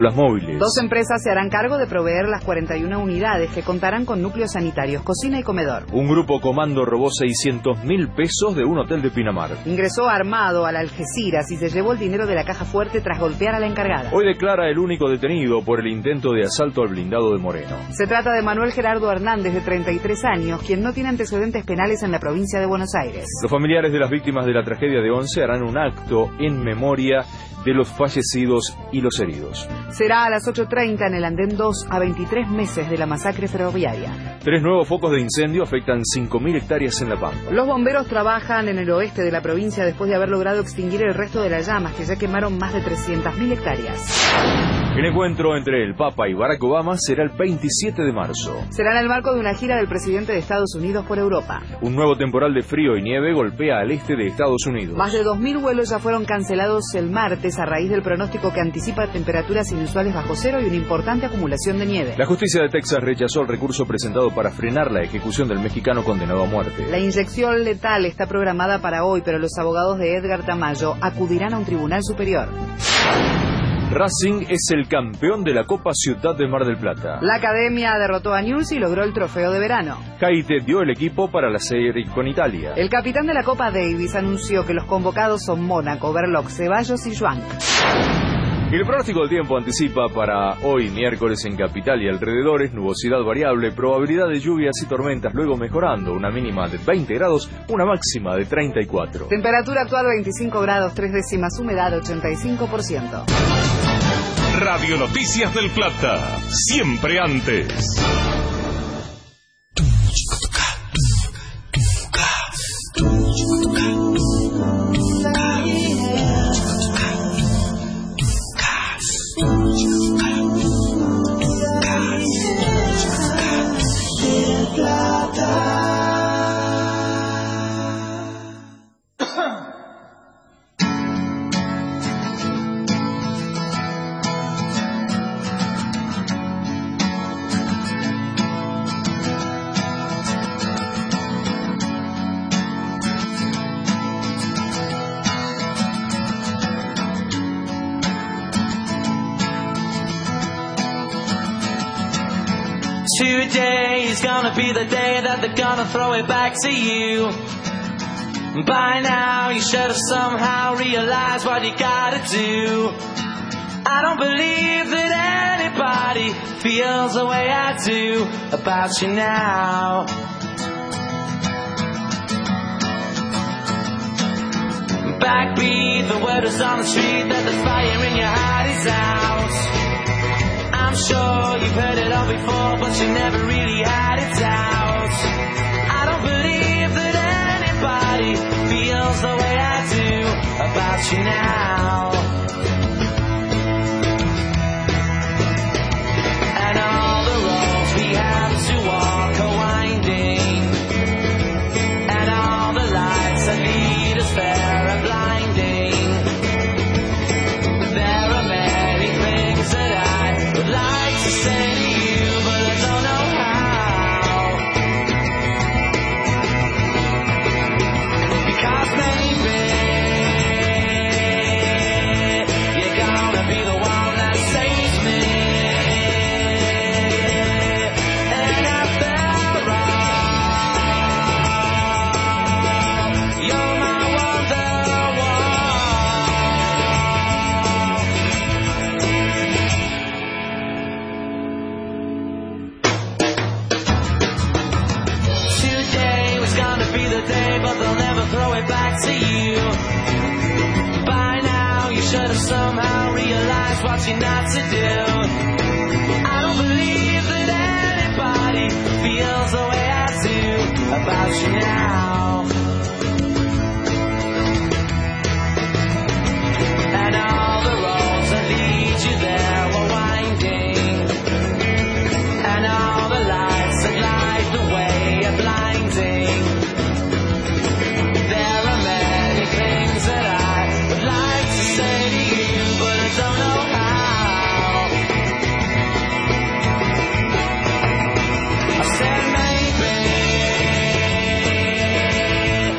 Las móviles. 2 empresas se harán cargo de proveer las 41 unidades que contarán con núcleos sanitarios, cocina y comedor. Un grupo comando robó 600.000 pesos de un hotel de Pinamar. Ingresó armado al Algeciras y se llevó el dinero de la caja fuerte tras golpear a la encargada. Hoy declara el único detenido por el intento de asalto al blindado de Moreno. Se trata de Manuel Gerardo Hernández, de 33 años, quien no tiene antecedentes penales en la provincia de Buenos Aires. Los familiares de las víctimas de la tragedia de Once harán un acto en memoria de los fallecidos y los heridos. Será a las 8:30 en el andén 2, a 23 meses de la masacre ferroviaria. 3 nuevos focos de incendio afectan 5.000 hectáreas en La Pampa. Los bomberos trabajan en el oeste de la provincia después de haber logrado extinguir el resto de las llamas, que ya quemaron más de 300.000 hectáreas. El encuentro entre el Papa y Barack Obama será el 27 de marzo. Será en el marco de una gira del presidente de Estados Unidos por Europa. Un nuevo temporal de frío y nieve golpea al este de Estados Unidos. Más de 2.000 vuelos ya fueron cancelados el martes a raíz del pronóstico que anticipa temperaturas inusuales bajo cero y una importante acumulación de nieve. La justicia de Texas rechazó el recurso presentado para frenar la ejecución del mexicano condenado a muerte. La inyección letal está programada para hoy, pero los abogados de Edgar Tamayo acudirán a un tribunal superior. Racing es el campeón de la Copa Ciudad de Mar del Plata. La academia derrotó a Newell's y logró el trofeo de verano. Caite dio el equipo para la serie con Italia. El capitán de la Copa Davis anunció que los convocados son Mónaco, Berloc, Ceballos y Joan. Y el pronóstico del tiempo anticipa para hoy miércoles en Capital y alrededores nubosidad variable, probabilidad de lluvias y tormentas, luego mejorando, una mínima de 20 grados, una máxima de 34. Temperatura actual 25 grados, 3 décimas, humedad 85%. Radio Noticias del Plata, siempre antes. Today is gonna be the day that they're gonna throw it back to you. By now you should have somehow realized what you gotta do. I don't believe that anybody feels the way I do about you now. Backbeat, the word is on the street that the fire in your heart is out. I'm sure you've heard it all before, but you never really had it out. I don't believe that anybody feels the way I do about you now. And all the roads we have to walk are winding, and all the lights that lead us there are blinding. There are many things that I would like to say to you, but I don't know how. Because maybe you're gonna be the one that saves me. And after all, you're my wonder Today was gonna be the day, but they'll never throw it back to you. By now you should have somehow realized what you're not to do. I don't believe that anybody feels the way I do about you now. And all the roads that lead you there were winding, and all the lights that light the way are blinding. There are many things that I would like to say to you, but I don't know how. I said maybe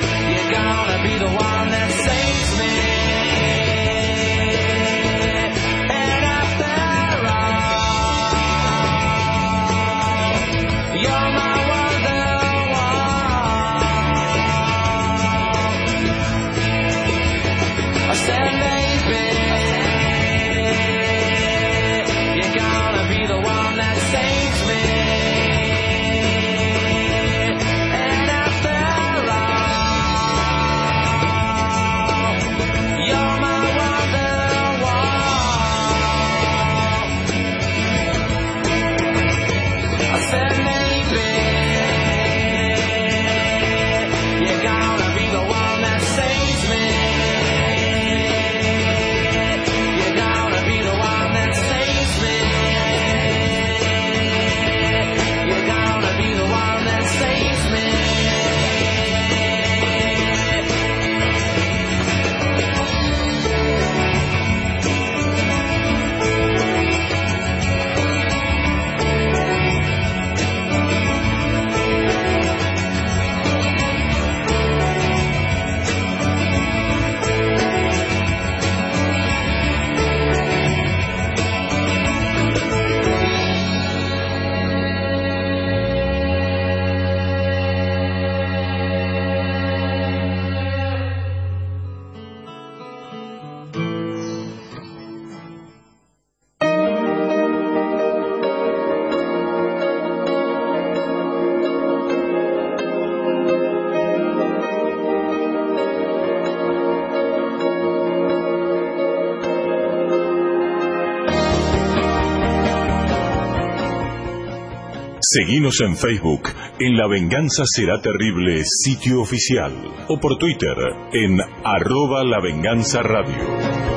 Seguinos en Facebook, en La Venganza Será Terrible, sitio oficial, o por Twitter, en @LaVenganzaRadio.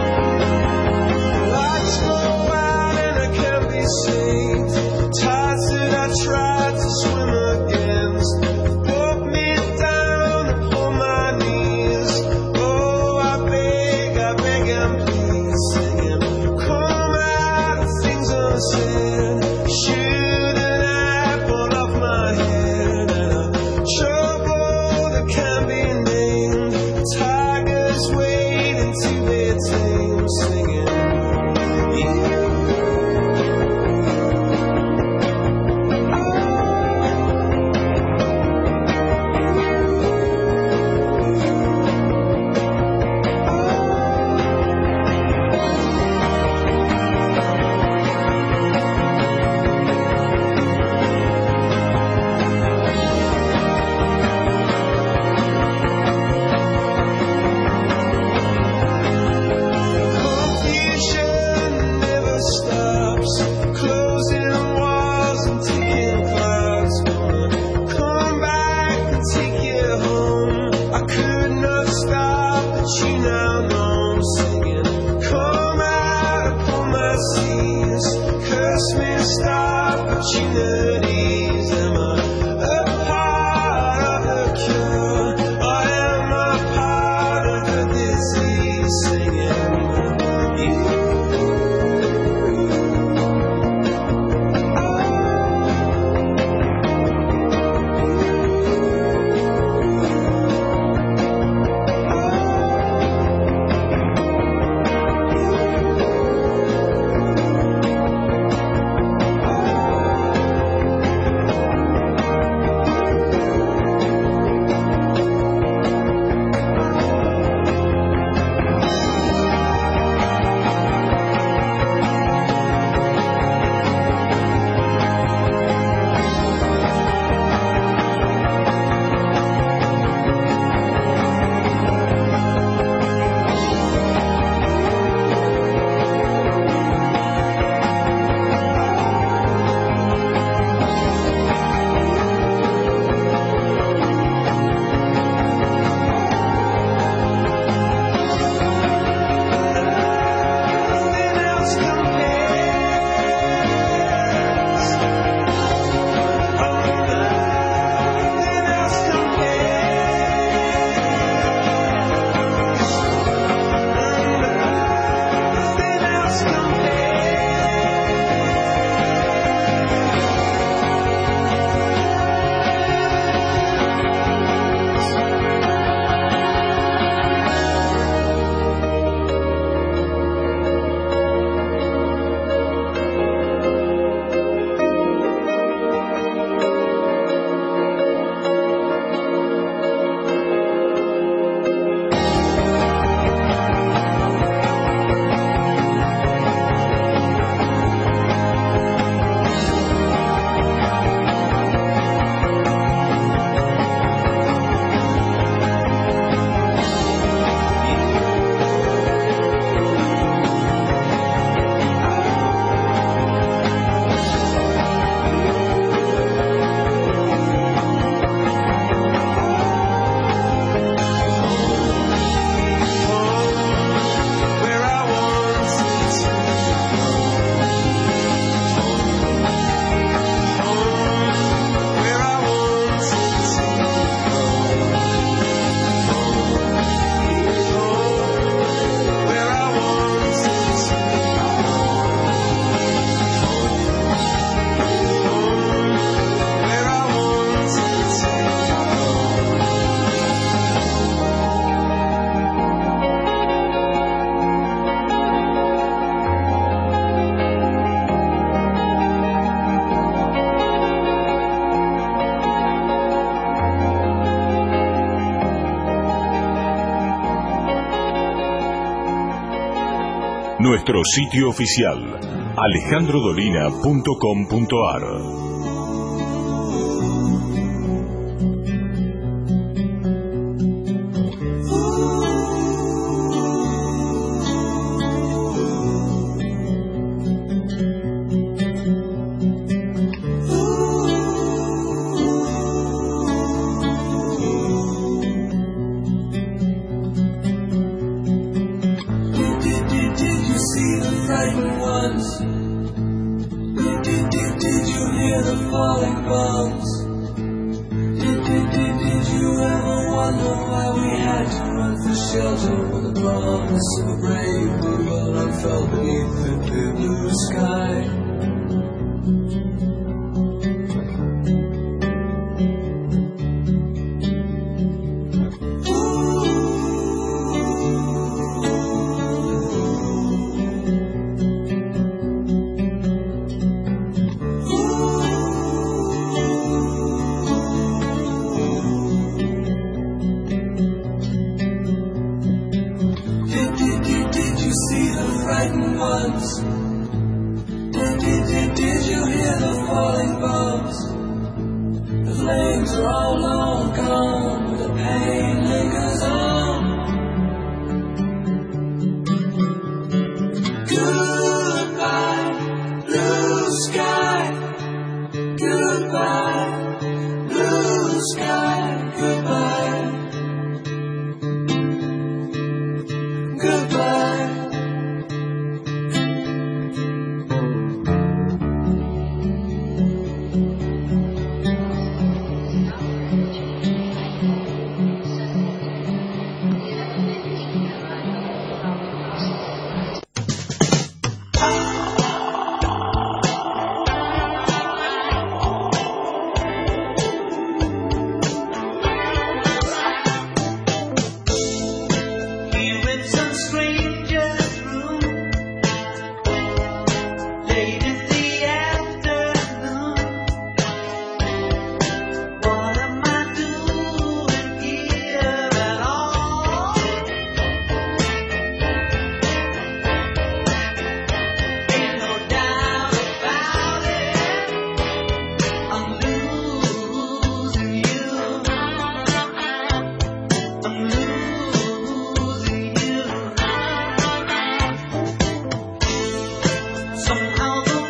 Nuestro sitio oficial, alejandrodolina.com.ar. hear the falling bombs? Did you ever wonder why we had to run for shelter with the promise of a brave new world unfurled beneath the clear blue sky? Did you hear the falling bombs? The flames are all long gone, but the pain lingers on. Goodbye, blue sky. Goodbye, blue sky. Goodbye. Goodbye. Somehow the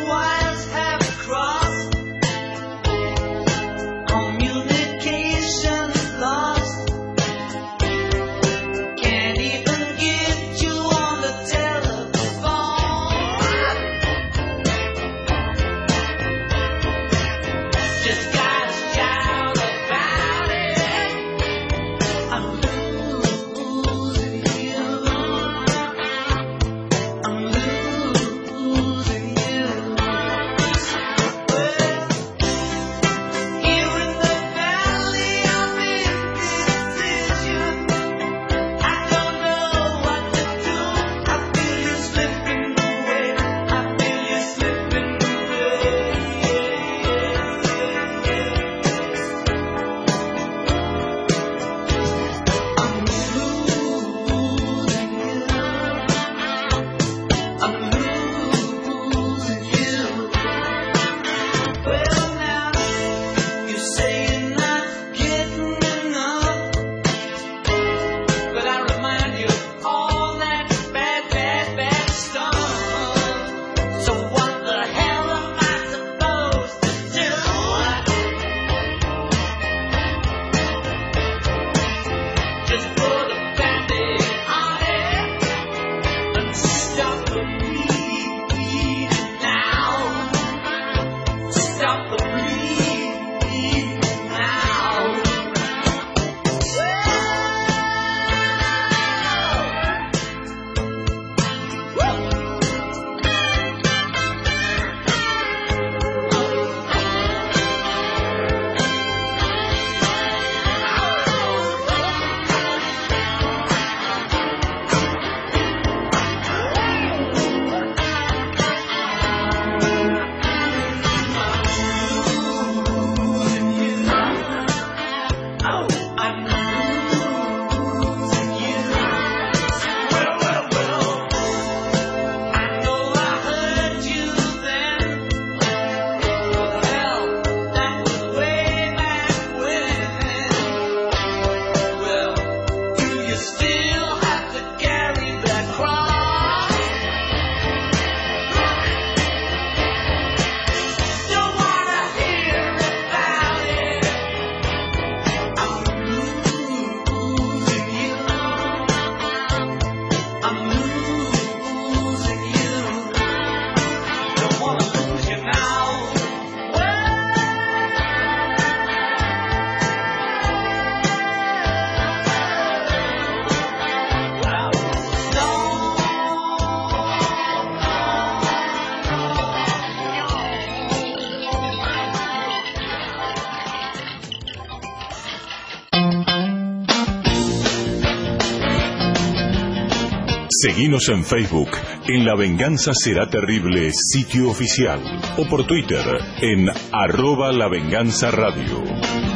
Seguinos en Facebook, en La Venganza Será Terrible, sitio oficial. O por Twitter, en @LaVenganzaRadio.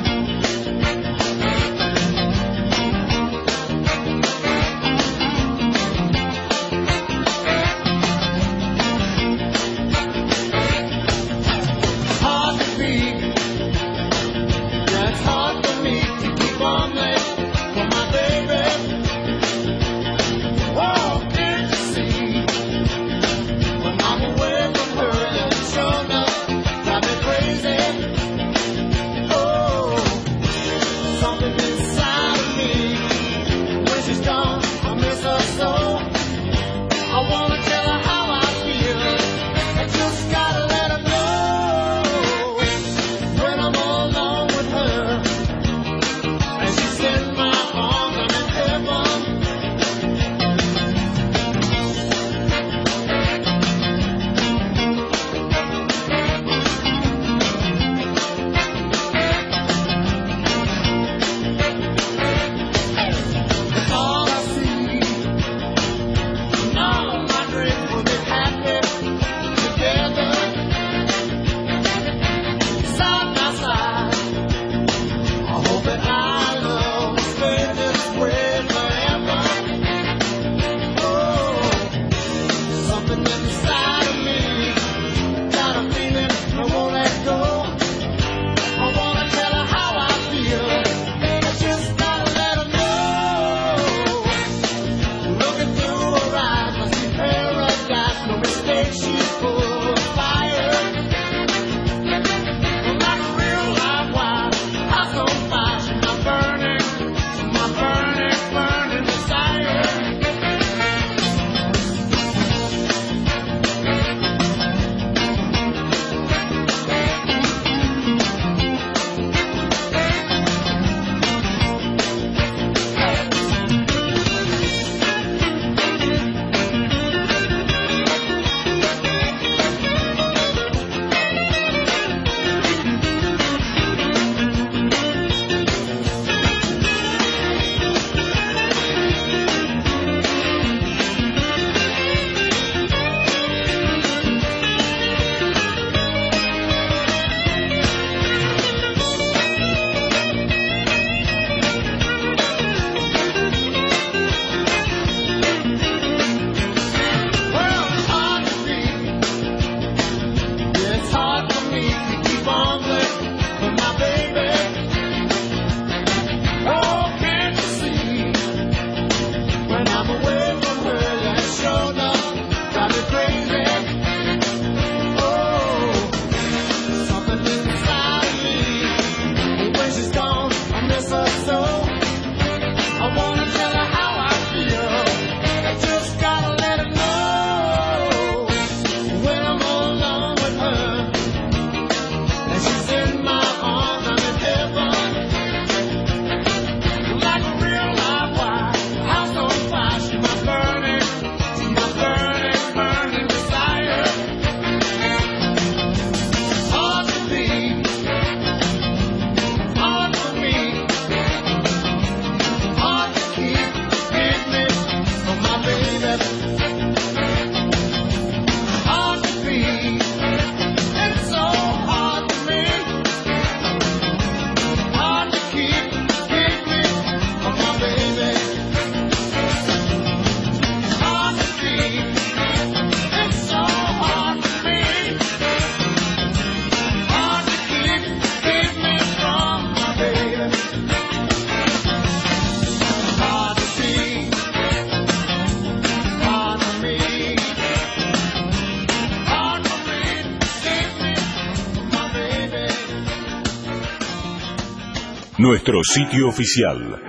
Nuestro sitio oficial,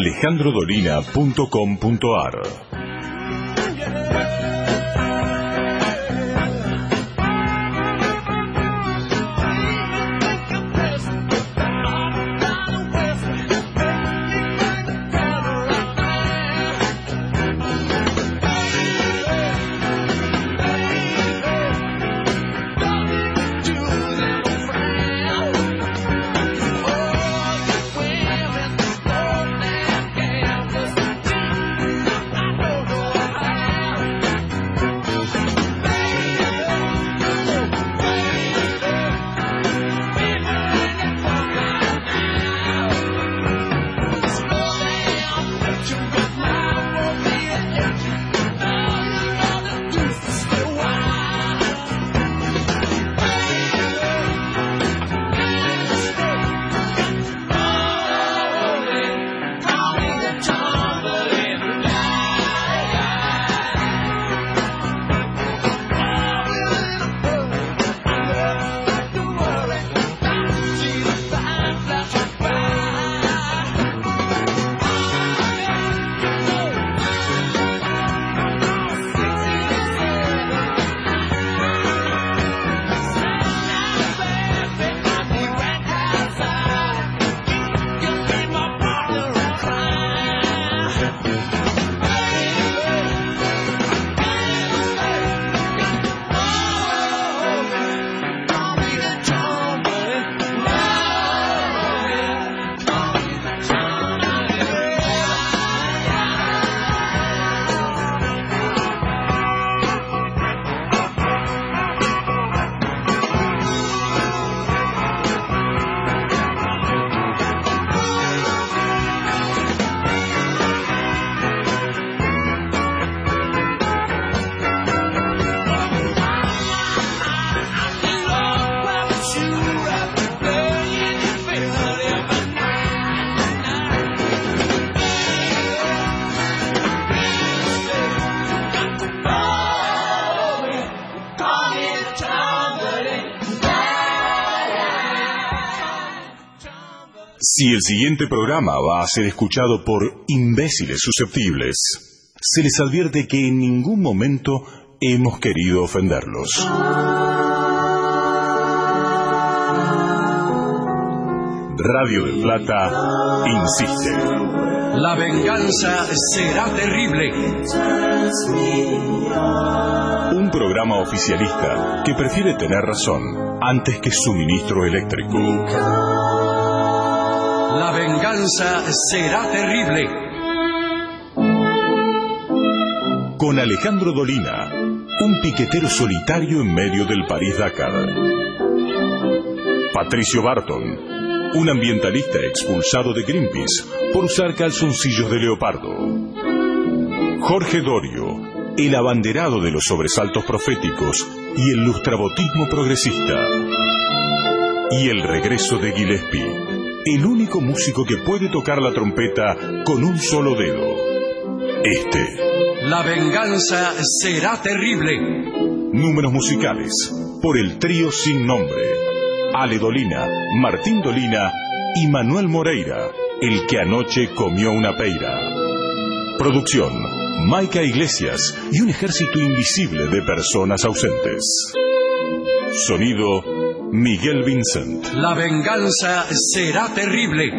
alejandrodolina.com.ar. Si el siguiente programa va a ser escuchado por imbéciles susceptibles, se les advierte que en ningún momento hemos querido ofenderlos. Radio del Plata insiste. La venganza será terrible. Un programa oficialista que prefiere tener razón antes que suministro eléctrico. La venganza será terrible. Con Alejandro Dolina, un piquetero solitario en medio del París-Dakar. Patricio Barton, un ambientalista expulsado de Greenpeace por usar calzoncillos de leopardo. Jorge Dorio, el abanderado de los sobresaltos proféticos y el lustrabotismo progresista. Y el regreso de Gillespie, el único músico que puede tocar la trompeta con un solo dedo. La venganza será terrible. Números musicales por el trío sin nombre. Ale Dolina, Martín Dolina y Manuel Moreira, el que anoche comió una peira. Producción, Maica Iglesias y un ejército invisible de personas ausentes. Sonido, Miguel Vincent. La venganza será terrible.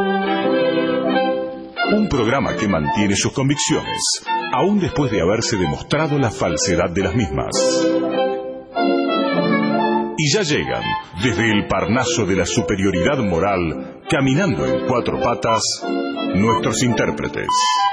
Un programa que mantiene sus convicciones, aún después de haberse demostrado la falsedad de las mismas. Y ya llegan, desde el Parnaso de la superioridad moral, caminando en cuatro patas, nuestros intérpretes.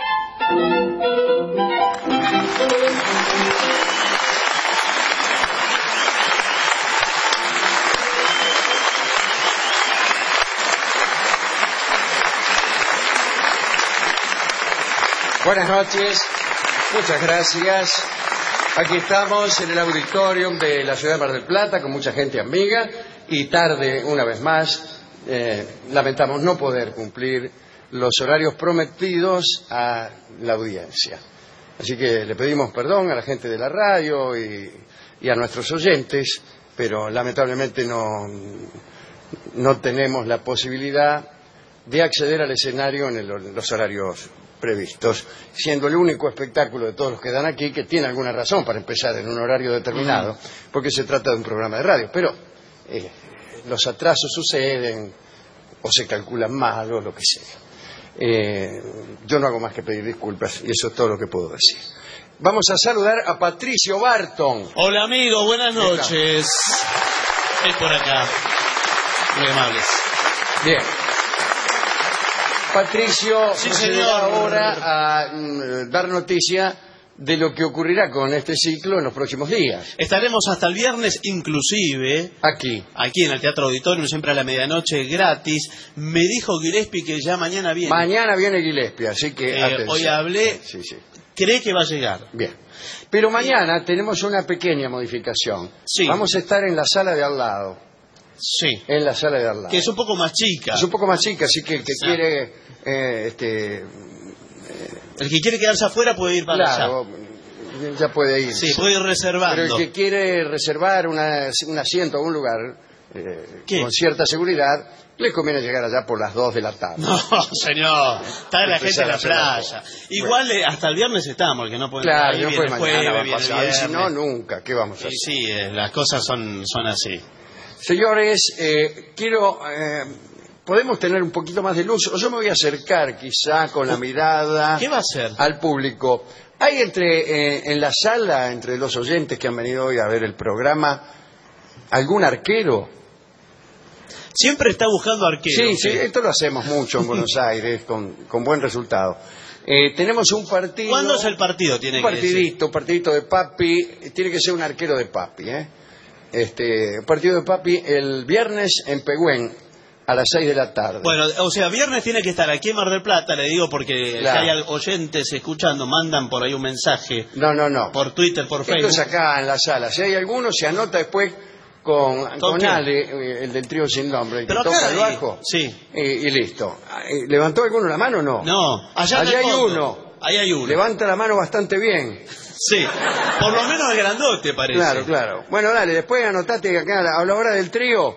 Buenas noches, muchas gracias. Aquí estamos en el auditorium de la ciudad de Mar del Plata con mucha gente amiga y tarde una vez más. Lamentamos no poder cumplir los horarios prometidos a la audiencia. Así que le pedimos perdón a la gente de la radio y a nuestros oyentes, pero lamentablemente no tenemos la posibilidad de acceder al escenario en los horarios previstos, siendo el único espectáculo de todos los que dan aquí que tiene alguna razón para empezar en un horario determinado, porque se trata de un programa de radio. Pero los atrasos suceden, o se calculan mal, o lo que sea. Yo no hago más que pedir disculpas, y eso es todo lo que puedo decir. Vamos a saludar a Patricio Barton. Hola, amigo, buenas noches. Estoy por acá. Muy amables. Bien. Patricio Sí, procederá señor. ahora a dar noticia de lo que ocurrirá con este ciclo en los próximos días. Estaremos hasta el viernes, inclusive, Aquí en el Teatro Auditorium, siempre a la medianoche, gratis. Me dijo Gillespie que ya mañana viene. Mañana viene Gillespie, así que atención. Hoy hablé, Sí. cree que va a llegar. Bien. Pero mañana tenemos una pequeña modificación. Sí. Vamos a estar en la sala de al lado. Sí. En la sala de al lado. Que es un poco más chica. Es un poco más chica, así que el que Sí. quiere... El que quiere quedarse afuera puede ir para allá. claro, ya puede ir. Sí, puede ir reservando. Pero el que quiere reservar un asiento o un lugar con cierta seguridad, le conviene llegar allá por las 2 de la tarde. No, señor. Está la gente en la Empezar a playa. hacer Igual hasta el viernes estamos, el que no puede Claro, ahí no viene puede jueves, mañana, va a viene pasar. Y si no, viernes. nunca. ¿Qué vamos a hacer? Sí, las cosas son así. Señores, quiero... podemos tener un poquito más de luz, o yo me voy a acercar quizá con la mirada ¿Qué va a hacer? al público. Hay en la sala, entre los oyentes que han venido hoy a ver el programa, algún arquero. Siempre está buscando arqueros. Sí, esto lo hacemos mucho en Buenos Aires, con buen resultado. Tenemos un partido... ¿Cuándo es el partido? Tiene que decir. Un partidito de papi, tiene que ser un arquero de papi, un partido de papi el viernes en Pehuen, a las 6 de la tarde. Bueno, o sea, viernes tiene que estar aquí en Mar del Plata, le digo, porque Claro. si hay oyentes escuchando, mandan por ahí un mensaje. No. Por Twitter, por Esto Facebook. es acá en la sala. Si hay alguno, se anota después con quién? Ale, el del trío sin nombre, el que Pero acá toca el hay- bajo. sí. Y listo. ¿Levantó alguno la mano o no? No, allá en el hay fondo. uno. Ahí hay uno. Levanta la mano bastante bien. Sí, por lo menos el grandote parece. Claro. Bueno, dale, después anotate acá a la hora del trío,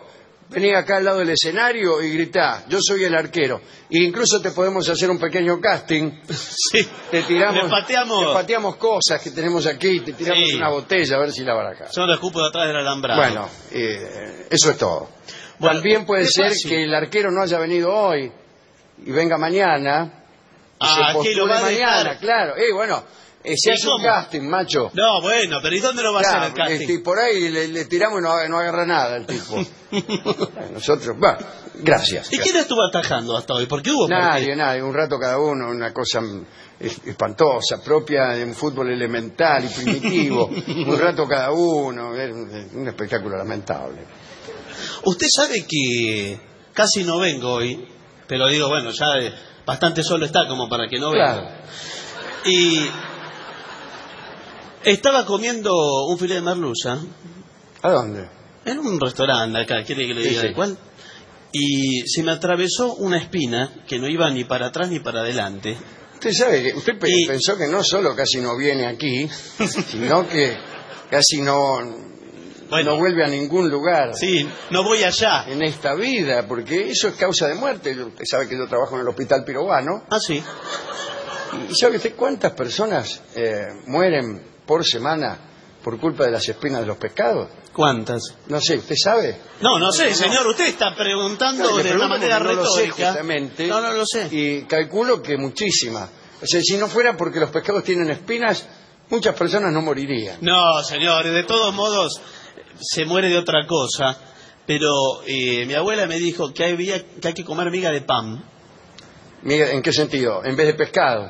vení acá al lado del escenario y gritá, yo soy el arquero. E incluso te podemos hacer un pequeño casting. Sí. Te tiramos, Le pateamos cosas que tenemos aquí, te tiramos una botella a ver si la barajas. Yo la escupo de atrás del alambrado. Bueno, eso es todo. Bueno, también puede ser fácil que el arquero no haya venido hoy y venga mañana. Y se que postule lo va a mañana, dejar. claro. Bueno, se hace un casting, macho. No, bueno, pero ¿y dónde lo va a hacer el casting? Y por ahí le tiramos y no agarra nada el tipo. Nosotros, bueno, gracias. ¿Y quién estuvo atajando hasta hoy? Porque hubo Nadie, un rato cada uno, una cosa espantosa, propia de un fútbol elemental y primitivo. Un rato cada uno, un espectáculo lamentable. Usted sabe que casi no vengo hoy, pero digo, bueno, ya bastante solo está como para que no venga. Claro. Y estaba comiendo un filete de merluza. ¿A dónde? En un restaurante acá, ¿quiere que le diga de cuál? Y se me atravesó una espina que no iba ni para atrás ni para adelante. Usted sabe que usted pensó que no solo casi no viene aquí, sino que casi no vuelve a ningún lugar. Sí, no voy allá. En esta vida, porque eso es causa de muerte. Usted sabe que yo trabajo en el Hospital Pirovano. Ah, sí. ¿Y sabe usted cuántas personas mueren por semana por culpa de las espinas de los pescados? ¿Cuántas? No sé, ¿usted sabe? No sé, señor. Usted está preguntando de una manera retórica. No lo sé, justamente. No lo sé. Y calculo que muchísimas. O sea, si no fuera porque los pescados tienen espinas, muchas personas no morirían. No, señor. De todos modos, se muere de otra cosa. Pero mi abuela me dijo que hay que comer miga de pan. ¿En qué sentido? En vez de pescado.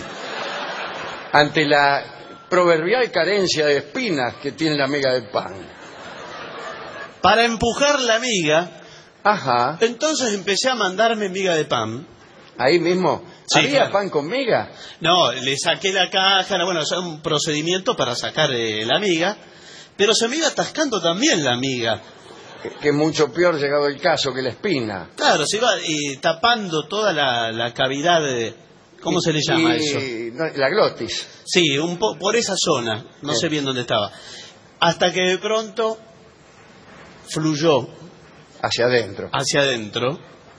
Ante la proverbial carencia de espinas que tiene la miga de pan. Para empujar la miga, ajá, entonces empecé a mandarme miga de pan. ¿Ahí mismo? Sí, ¿Había claro. pan con miga? No, le saqué la caja, bueno, es un procedimiento para sacar la miga, pero se me iba atascando también la miga. Que es mucho peor llegado el caso que la espina. Claro, se iba tapando toda la cavidad de... ¿Cómo se le llama eso? La glotis. Sí, por esa zona, no sé bien dónde estaba. Hasta que de pronto fluyó hacia adentro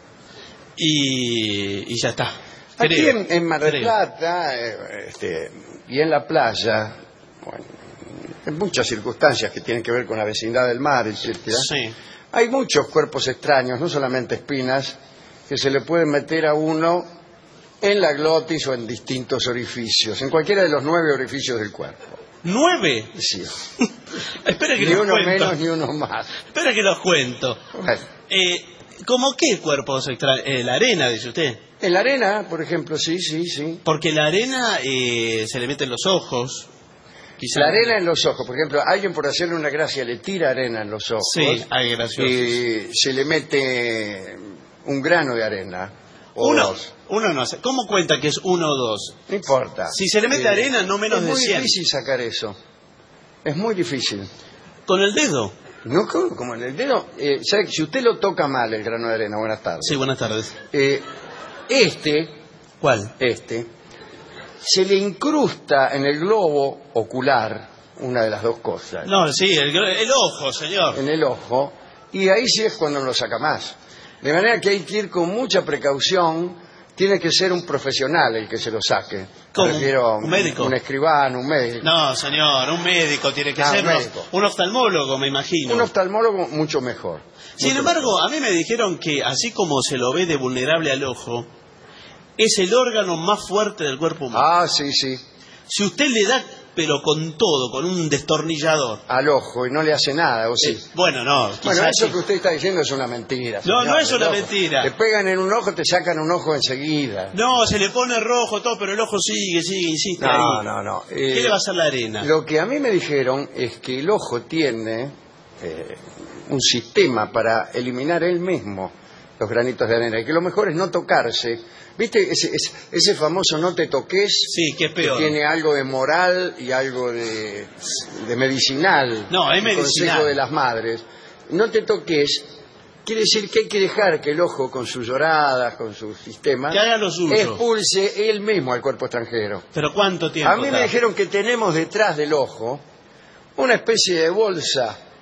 y ya está. Aquí en Mar del Plata y en la playa, bueno, en muchas circunstancias que tienen que ver con la vecindad del mar, etcétera, sí, hay muchos cuerpos extraños, no solamente espinas, que se le pueden meter a uno en la glotis o en distintos orificios, en cualquiera de los 9 orificios del cuerpo. ¿9? Sí. Espera que ni los uno cuento. menos ni uno más. Espera que los cuento. Bueno. ¿Cómo qué cuerpos extraños? La arena, dice usted. En la arena, por ejemplo, sí. Porque la arena se le mete en los ojos. Quizá. La arena en los ojos, por ejemplo, alguien por hacerle una gracia le tira arena en los ojos. Sí, hay graciosos. Y se le mete un grano de arena. O dos. Uno no hace. ¿Cómo cuenta que es 1 o 2? No importa. Si se le mete arena, no menos de 100. Es muy difícil sacar eso. Es muy difícil. ¿Con el dedo? No, como en el dedo. ¿Sabe? Si usted lo toca mal, el grano de arena, buenas tardes. Sí, buenas tardes. ¿Cuál? Se le incrusta en el globo ocular, una de las dos cosas. No, sí, el ojo, señor. En el ojo, y ahí sí es cuando no lo saca más. De manera que hay que ir con mucha precaución, tiene que ser un profesional el que se lo saque. ¿Cómo? Prefiero ¿Un médico? Un escribano, un médico. No, señor, un médico tiene que ser. Un oftalmólogo, me imagino. Un oftalmólogo mucho mejor. Sin embargo, a mí me dijeron que así como se lo ve de vulnerable al ojo, es el órgano más fuerte del cuerpo humano. Ah, sí. Si usted le da, pero con todo, con un destornillador al ojo y no le hace nada, ¿o sí? Bueno, no. Bueno, eso sí. que usted está diciendo es una mentira. Señor, no es una mentira. Te pegan en un ojo, te sacan un ojo enseguida. No, se le pone rojo todo, pero el ojo sigue, insiste. No. ¿Qué le va a hacer la arena? Lo que a mí me dijeron es que el ojo tiene un sistema para eliminar él mismo los granitos de arena, y que lo mejor es no tocarse. ¿Viste ese famoso no te toques? Sí, que es peor. Que tiene algo de moral y algo de medicinal. No, es medicinal. Consejo de las madres. No te toques quiere decir que hay que dejar que el ojo, con sus lloradas, con su sistema, que haga lo suyo, expulse él mismo al cuerpo extranjero. ¿Pero cuánto tiempo? A mí me dijeron que tenemos detrás del ojo una especie de bolsa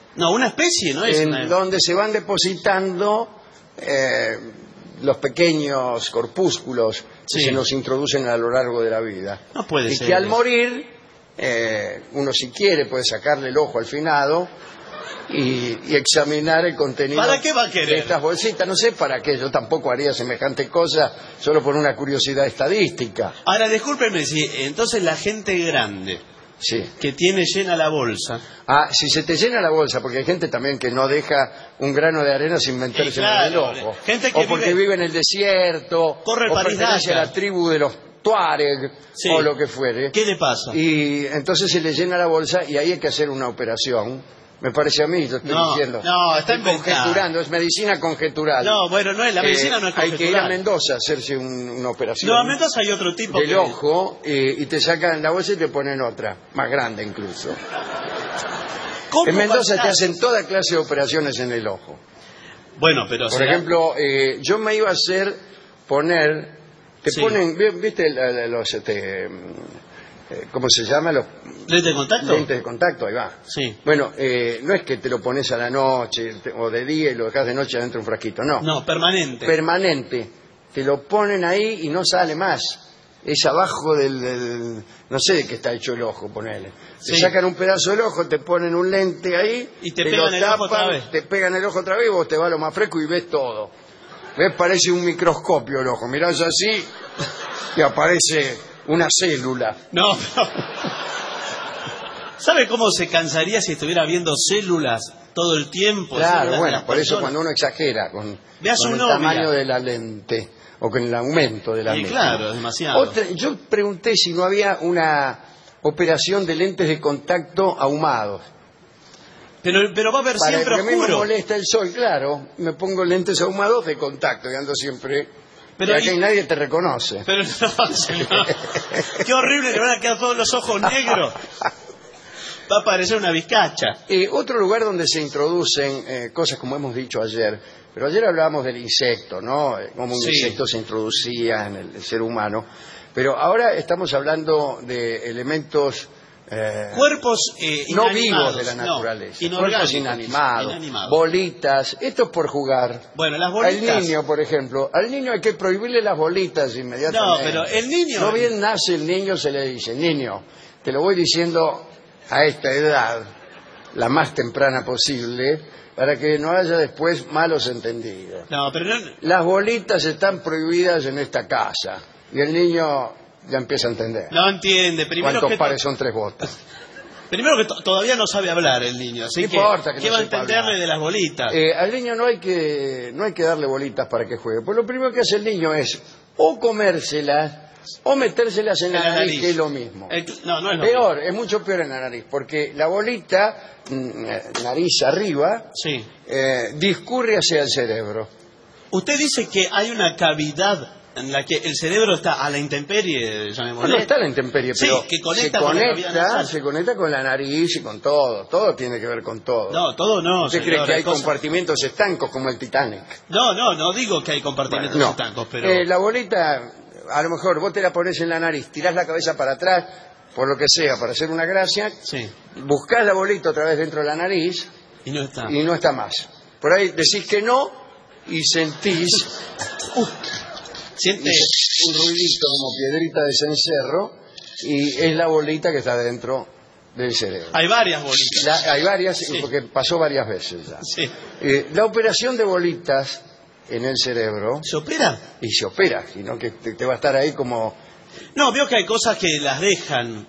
No, una especie, ¿no? Es en donde se van depositando los pequeños corpúsculos que Sí. se nos introducen a lo largo de la vida. No puede y ser que al eso. morir, uno si quiere puede sacarle el ojo al finado y examinar el contenido ¿Para qué va a querer? de estas bolsitas. No sé para qué, yo tampoco haría semejante cosa solo por una curiosidad estadística. Ahora, discúlpeme, si entonces la gente grande Sí. que tiene llena la bolsa... Ah, si se te llena la bolsa, porque hay gente también que no deja un grano de arena sin meterse claro, en el ojo. gente que o porque vive en el desierto, corre el o pertenece a París-Dakar. la tribu de los Tuareg, Sí. o lo que fuere. ¿Qué le pasa? Y entonces se le llena la bolsa y ahí hay que hacer una operación. Me parece a mí, yo estoy No, diciendo. no, está Estoy inventado. conjeturando, es medicina conjetural. No, bueno, no es, la medicina no es Hay que ir a conjetural. Mendoza a hacerse una operación. No, a Mendoza hay otro tipo del que... ojo y te sacan la bolsa y te ponen otra, más grande incluso. ¿Cómo En Mendoza va a te estar? hacen toda clase de operaciones en el ojo. Bueno, pero... Por será- ejemplo, yo me iba a hacer poner, te Sí. ponen, ¿viste los, ¿cómo se llama? Los ¿Lente de contacto? lentes de contacto, ahí va. Sí. Bueno, no es que te lo pones a la noche o de día y lo dejas de noche adentro de un frasquito, no. No, permanente. Permanente. Te lo ponen ahí y no sale más. Es abajo del no sé de qué está hecho el ojo, ponele. Te Sí. sacan un pedazo del ojo, te ponen un lente ahí, Y te lo pegan el ojo otra vez. te pegan el ojo otra vez y vos te vas lo más fresco y ves todo. ¿Ves? Parece un microscopio el ojo. Mirás así y aparece una célula. No, pero... ¿Sabe cómo se cansaría si estuviera viendo células todo el tiempo? Claro, Células de bueno, las por eso personas. cuando uno exagera con Ve a su el novia. tamaño de la lente o con el aumento de la Y lente. claro, es demasiado. Yo pregunté si no había una operación de lentes de contacto ahumados. Pero va a haber siempre Porque a mí me oscuro. molesta el sol, claro. Me pongo lentes ahumados de contacto y ando siempre... Pero y acá y- nadie te reconoce. Pero no, señor. Qué horrible, le van a quedar todos los ojos negros. Va a parecer una vizcacha. Otro lugar donde se introducen cosas como hemos dicho ayer, pero ayer hablábamos del insecto, ¿no? Cómo un Sí. insecto se introducía en el ser humano. Pero ahora estamos hablando de elementos Cuerpos no inanimados. vivos de la No, naturaleza. Cuerpos inorgánicos. inanimados, bolitas, esto es por jugar. Bueno, las Al bolitas. niño, por ejemplo, al niño hay que prohibirle las bolitas inmediatamente. No, pero el niño... No bien nace el niño, se le dice, niño, te lo voy diciendo a esta edad, la más temprana posible, para que no haya después malos entendidos. No, pero no... Las bolitas están prohibidas en esta casa. Y el niño ya empieza a entender. No entiende. Primero ¿Cuántos que, pares son 3 botas? primero que todavía no sabe hablar el niño. Así No que, importa que ¿qué no va a sepa entenderle hablar. de las bolitas? Al niño no hay que darle bolitas para que juegue. Pues lo primero que hace el niño es o comérselas o metérselas en la nariz, que es lo mismo. No, no es lo Peor, es mucho peor en la nariz, porque la bolita, nariz arriba, Sí. discurre hacia el cerebro. Usted dice que hay una cavidad en la que el cerebro está a la intemperie, llamémosle. No está en la intemperie, Sí, pero que conecta con la cavidad nasal. se conecta con la nariz y con todo. Todo tiene que ver con todo. No, todo no, ¿Usted señor, cree que hay cosas- compartimentos estancos como el Titanic? No digo que hay compartimentos No. estancos, pero... La bolita, a lo mejor vos te la pones en la nariz, tirás la cabeza para atrás, por lo que sea, para hacer una gracia, Sí, buscás la bolita otra vez dentro de la nariz y no está. y no está más. Por ahí decís que no y sentís Siente... un ruidito como piedrita de cencerro y es la bolita que está dentro del cerebro. Hay varias bolitas. Hay varias, Sí. porque pasó varias veces ya. Sí. La operación de bolitas en el cerebro, ¿Se opera? y se opera, sino que te va a estar ahí como... No, veo que hay cosas que las dejan.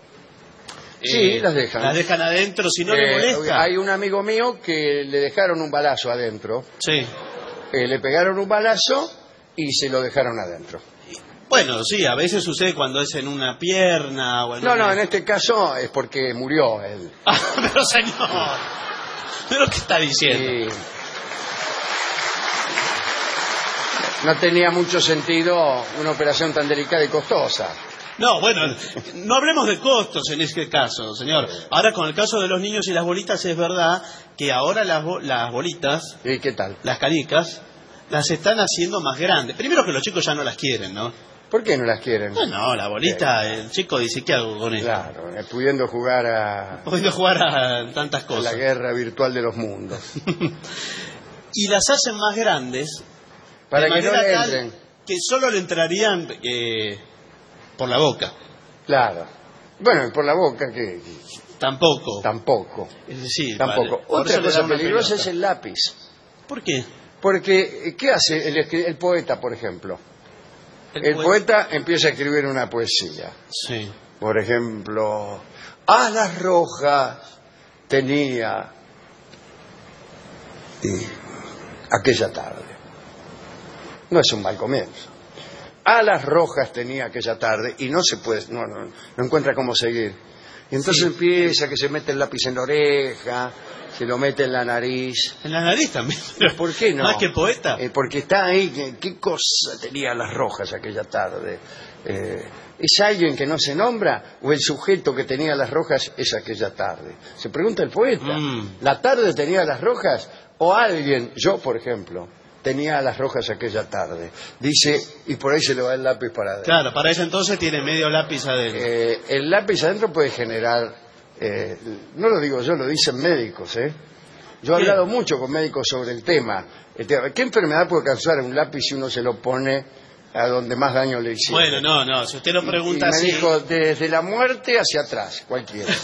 Sí, las dejan. Las dejan adentro si no le molesta. Hay un amigo mío que le dejaron un balazo adentro, Sí. le pegaron un balazo y se lo dejaron adentro. Bueno, sí, a veces sucede cuando es en una pierna o en No, una... en este caso es porque murió él. Ah, pero señor, ¿pero qué está diciendo? Y no tenía mucho sentido una operación tan delicada y costosa. No, bueno, no hablemos de costos en este caso, señor. Ahora, con el caso de los niños y las bolitas, es verdad que ahora las bolitas, ¿Y qué tal? las canicas, las están haciendo más grandes. Primero que los chicos ya no las quieren, ¿no? ¿Por qué no las quieren? No, la bolita, el chico dice, ¿qué hago con ella? Claro, pudiendo jugar a Tantas cosas. la guerra virtual de los mundos. Y las hacen más grandes Para de que no manera le tal entren. que solo le entrarían por la boca. Claro. Bueno, y por la boca que Tampoco. tampoco. Sí, Tampoco. vale. Por Otra eso le cosa da una peligrosa pelota. es el lápiz. ¿Por qué? Porque, ¿qué hace el poeta, por ejemplo? El poeta empieza a escribir una poesía. Sí. Por ejemplo, alas rojas tenía aquella tarde. No es un mal comienzo. Alas rojas tenía aquella tarde y no se puede, no encuentra cómo seguir. Y entonces empieza que se mete el lápiz en la oreja, se lo mete en la nariz. En la nariz también. ¿Por qué no? Más que poeta. Porque está ahí, ¿qué cosa tenía Alas Rojas aquella tarde? ¿Es alguien que no se nombra o el sujeto que tenía Alas Rojas es aquella tarde? Se pregunta el poeta. ¿La tarde tenía Alas Rojas o alguien, yo por ejemplo, tenía Alas Rojas aquella tarde? Dice, y por ahí se le va el lápiz para adentro. Claro, para ese entonces tiene medio lápiz adentro. El lápiz adentro puede generar, no lo digo yo, lo dicen médicos, Yo he hablado mucho con médicos sobre el tema. ¿Qué enfermedad puede causar un lápiz si uno se lo pone a donde más daño le hicieron? Bueno, no, si usted lo pregunta y me así... dijo, desde la muerte hacia atrás, cualquiera.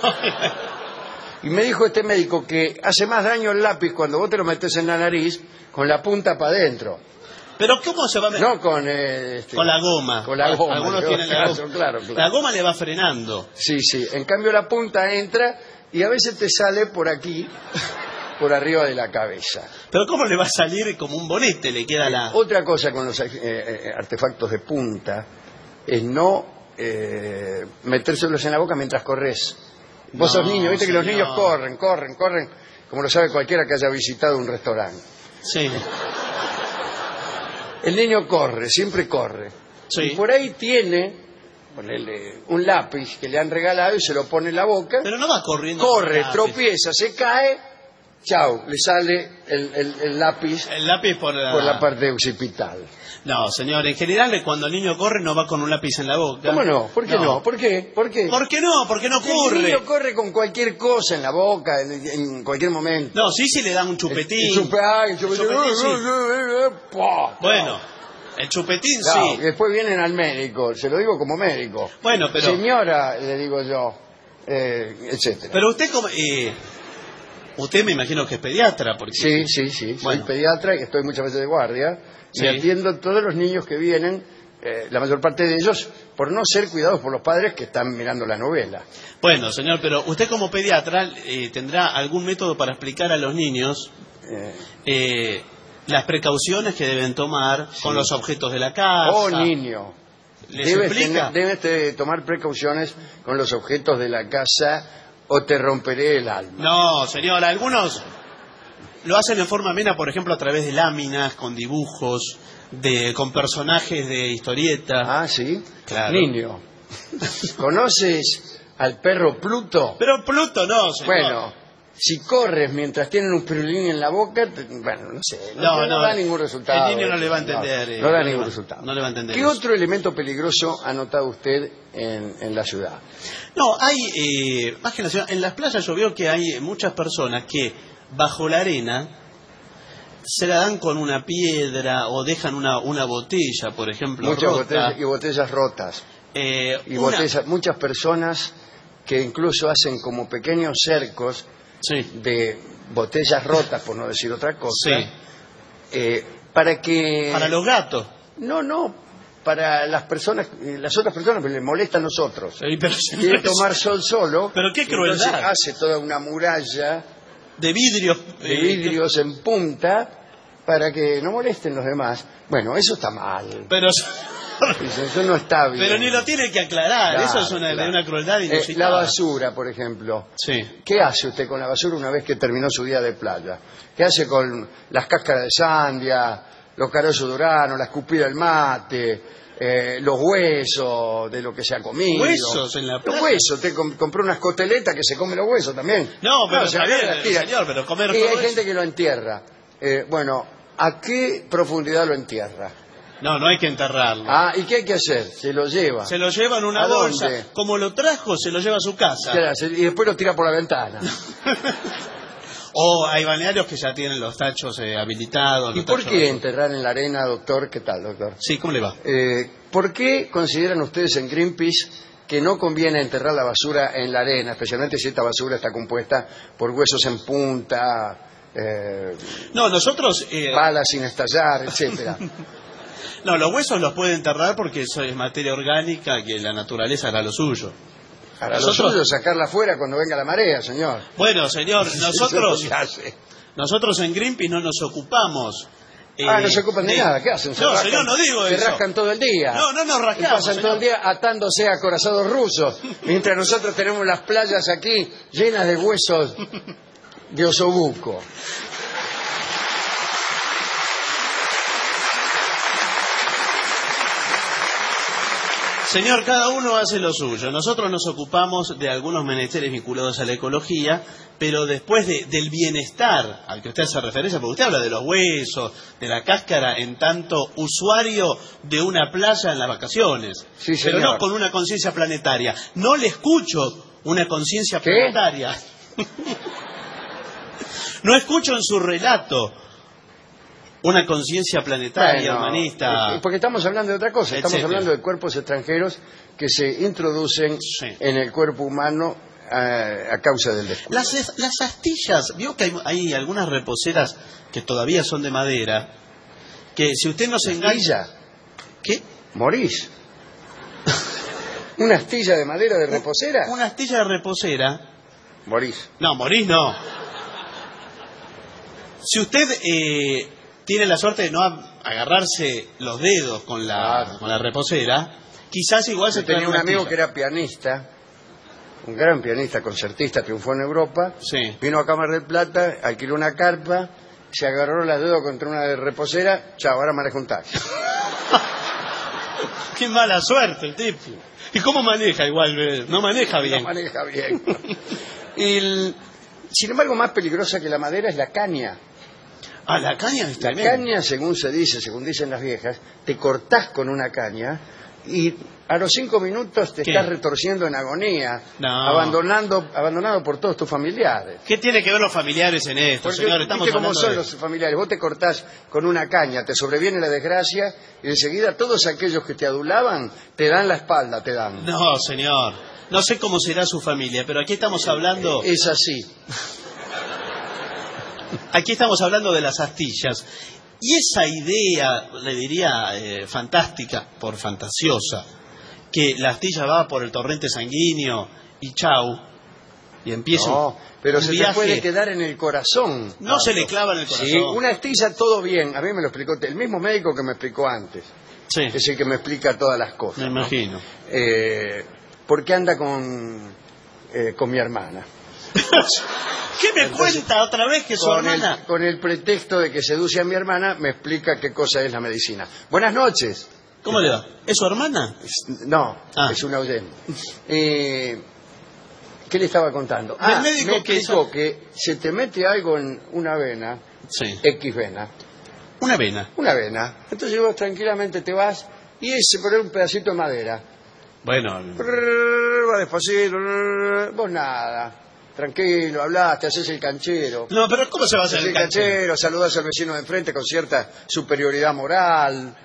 Y me dijo este médico que hace más daño el lápiz cuando vos te lo metes en la nariz con la punta para adentro. Pero ¿cómo se va a meter? No con... con la goma. Con la goma. Algunos tienen la goma. Claro. La goma le va frenando. Sí. En cambio la punta entra y a veces te sale por aquí, por arriba de la cabeza. Pero ¿cómo le va a salir como un bonete? Le queda la... Otra cosa con los artefactos de punta es no metérselos en la boca mientras corres. Vos sos niño, viste que los niños corren, como lo sabe cualquiera que haya visitado un restaurante. Sí. El niño corre, siempre corre. Sí. Y por ahí tiene un lápiz que le han regalado y se lo pone en la boca. Pero no va corriendo. Corre, tropieza, se cae, chau, le sale el lápiz El lápiz por la parte occipital. No, señor, en general cuando el niño corre no va con un lápiz en la boca. ¿Cómo no? ¿Por qué no? ¿Por qué? ¿Por qué no? Porque no El ocurre. niño corre con cualquier cosa en la boca, en cualquier momento. No, sí le dan un chupetín. El chupetín, sí. ¡Pah! Bueno, el chupetín Claro, sí. y después vienen al médico, se lo digo como médico. Bueno, pero... Señora, le digo yo, etcétera. Pero usted como... usted me imagino que es pediatra, porque... Sí. Soy Bueno. pediatra y estoy muchas veces de guardia. Sí. Y atiendo a todos los niños que vienen, la mayor parte de ellos, por no ser cuidados por los padres que están mirando la novela. Bueno, señor, pero usted como pediatra tendrá algún método para explicar a los niños las precauciones que deben tomar con los objetos de la casa. Oh, niño. ¿Les explica? Debes tomar precauciones con los objetos de la casa o te romperé el alma. No, señor, algunos lo hacen en forma amena, por ejemplo, a través de láminas, con dibujos, con personajes de historieta. Ah, ¿sí? Claro. Niño, ¿conoces al perro Pluto? Pero Pluto no, señor. Bueno, si corres mientras tienen un pirulín en la boca, bueno, no sé, no da ningún resultado. El niño no le va a entender. No da ningún resultado. No le va a entender. ¿Qué eso. otro elemento peligroso ha notado usted en la ciudad? No, hay, más que en la ciudad, en las playas yo veo que hay muchas personas que bajo la arena se la dan con una piedra o dejan una botella, por ejemplo, Muchas rota. botellas rotas. Muchas personas que incluso hacen como pequeños cercos de botellas rotas, por no decir otra cosa, para los gatos. No, para las personas, las otras personas les molesta a nosotros. Pero, Quiere tomar sol solo. Pero qué crueldad. Entonces hace toda una muralla de vidrios en punta para que no molesten los demás. Bueno, eso está mal. Pero eso no está bien. Pero ni lo tiene que aclarar. Claro, eso es de una crueldad inusitada. La basura, por ejemplo. Sí. ¿Qué hace usted con la basura una vez que terminó su día de playa? ¿Qué hace con las cáscaras de sandia, los carozos de urano, la escupida del mate, los huesos de lo que se ha comido? ¿Huesos en la playa? Los huesos. Usted compró unas costeletas que se come los huesos también. No, pero se está bien, las tira. señor, pero comer y todo hay eso. gente que lo entierra. Bueno, ¿a qué profundidad lo entierra? No, no hay que enterrarlo. Ah, ¿y qué hay que hacer? Se lo lleva. Se lo lleva en una ¿A bolsa. dónde? Como lo trajo, se lo lleva a su casa. ¿Qué hace? Y después lo tira por la ventana. O hay balnearios que ya tienen los tachos habilitados. ¿Y los por tachos- qué enterrar en la arena, doctor? ¿Qué tal, doctor? Sí, ¿cómo le va? ¿Por qué consideran ustedes en Greenpeace que no conviene enterrar la basura en la arena, especialmente si esta basura está compuesta por huesos en punta, No, nosotros... balas sin estallar, etcétera? No, los huesos los puede enterrar porque eso es materia orgánica que la naturaleza hará lo suyo. Para Nosotros- lo suyo es sacarla afuera cuando venga la marea, señor. Bueno, señor, nosotros... Eso se hace. Nosotros en Greenpeace no nos ocupamos... No se ocupan de nada, ¿qué hacen? No, señor, no digo se eso. rascan todo el día. No nos Y rascamos, pasan señor. todo el día atándose a corazados rusos, mientras nosotros tenemos las playas aquí llenas de huesos de osobuco. Señor, cada uno hace lo suyo. Nosotros nos ocupamos de algunos menesteres vinculados a la ecología, pero después del bienestar al que usted hace referencia, porque usted habla de los huesos, de la cáscara, en tanto usuario de una playa en las vacaciones. Sí, pero señor. no con una conciencia planetaria. No le escucho una conciencia ¿Qué? planetaria. No escucho en su relato una conciencia planetaria, Bueno, humanista. porque estamos hablando de otra cosa. Estamos etcétera. hablando de cuerpos extranjeros que se introducen Sí. en el cuerpo humano a causa del descuido. Las astillas, vio que hay algunas reposeras que todavía son de madera, que si usted no se engancha... Astilla, ¿Qué? morís. ¿Una astilla de madera de reposera? Una astilla de reposera... Morís. No, morís no. Si usted tiene la suerte de no agarrarse los dedos con la reposera, quizás igual se Yo tenía trae un una amigo astilla. que era pianista, un gran pianista, concertista, triunfó en Europa. Sí. Vino a Cámara del Plata, alquiló una carpa, se agarró las dedos contra una de reposera, chao, ahora maneja un taxi. Qué mala suerte el tipo. ¿Y cómo maneja igual? No maneja bien. No maneja bien. Sin embargo, más peligrosa que la madera es la caña. Ah, la caña es La tremenda. caña, según se dice, según dicen las viejas, te cortás con una caña y a los 5 minutos te ¿Qué? estás retorciendo en agonía, No. abandonado por todos tus familiares. ¿Qué tiene que ver los familiares en esto, Porque señor? Estamos viste cómo hablando son de... los familiares. Vos te cortás con una caña, te sobreviene la desgracia y enseguida todos aquellos que te adulaban te dan la espalda, te dan. No, señor. No sé cómo será su familia, pero aquí estamos hablando... Es así. Aquí estamos hablando de las astillas. Y esa idea, le diría fantástica, por fantasiosa, que la astilla va por el torrente sanguíneo y chau, y empieza No, pero un se viaje. te puede quedar en el corazón. No se le clava en el corazón. Sí, una astilla todo bien. A mí me lo explicó el mismo médico que me explicó antes. Sí, Es el que me explica todas las cosas. me imagino. Porque anda con mi hermana. ¿Qué me cuenta otra vez que su hermana? Con el pretexto de que seduce a mi hermana, me explica qué cosa es la medicina. Buenas noches. ¿Cómo le va? ¿Es su hermana? No, Ah. es una oyente. ¿Qué le estaba contando? El médico me que explicó que se te mete algo en una vena, Sí. X vena, Una vena. una vena. Entonces vos tranquilamente te vas y ese por un pedacito de madera. Bueno, Va despacito, vos nada. Tranquilo, hablás, te haces el canchero. no, pero ¿cómo se va a Haces hacer el el canchero? canchero, saludás al vecino de enfrente con cierta superioridad moral.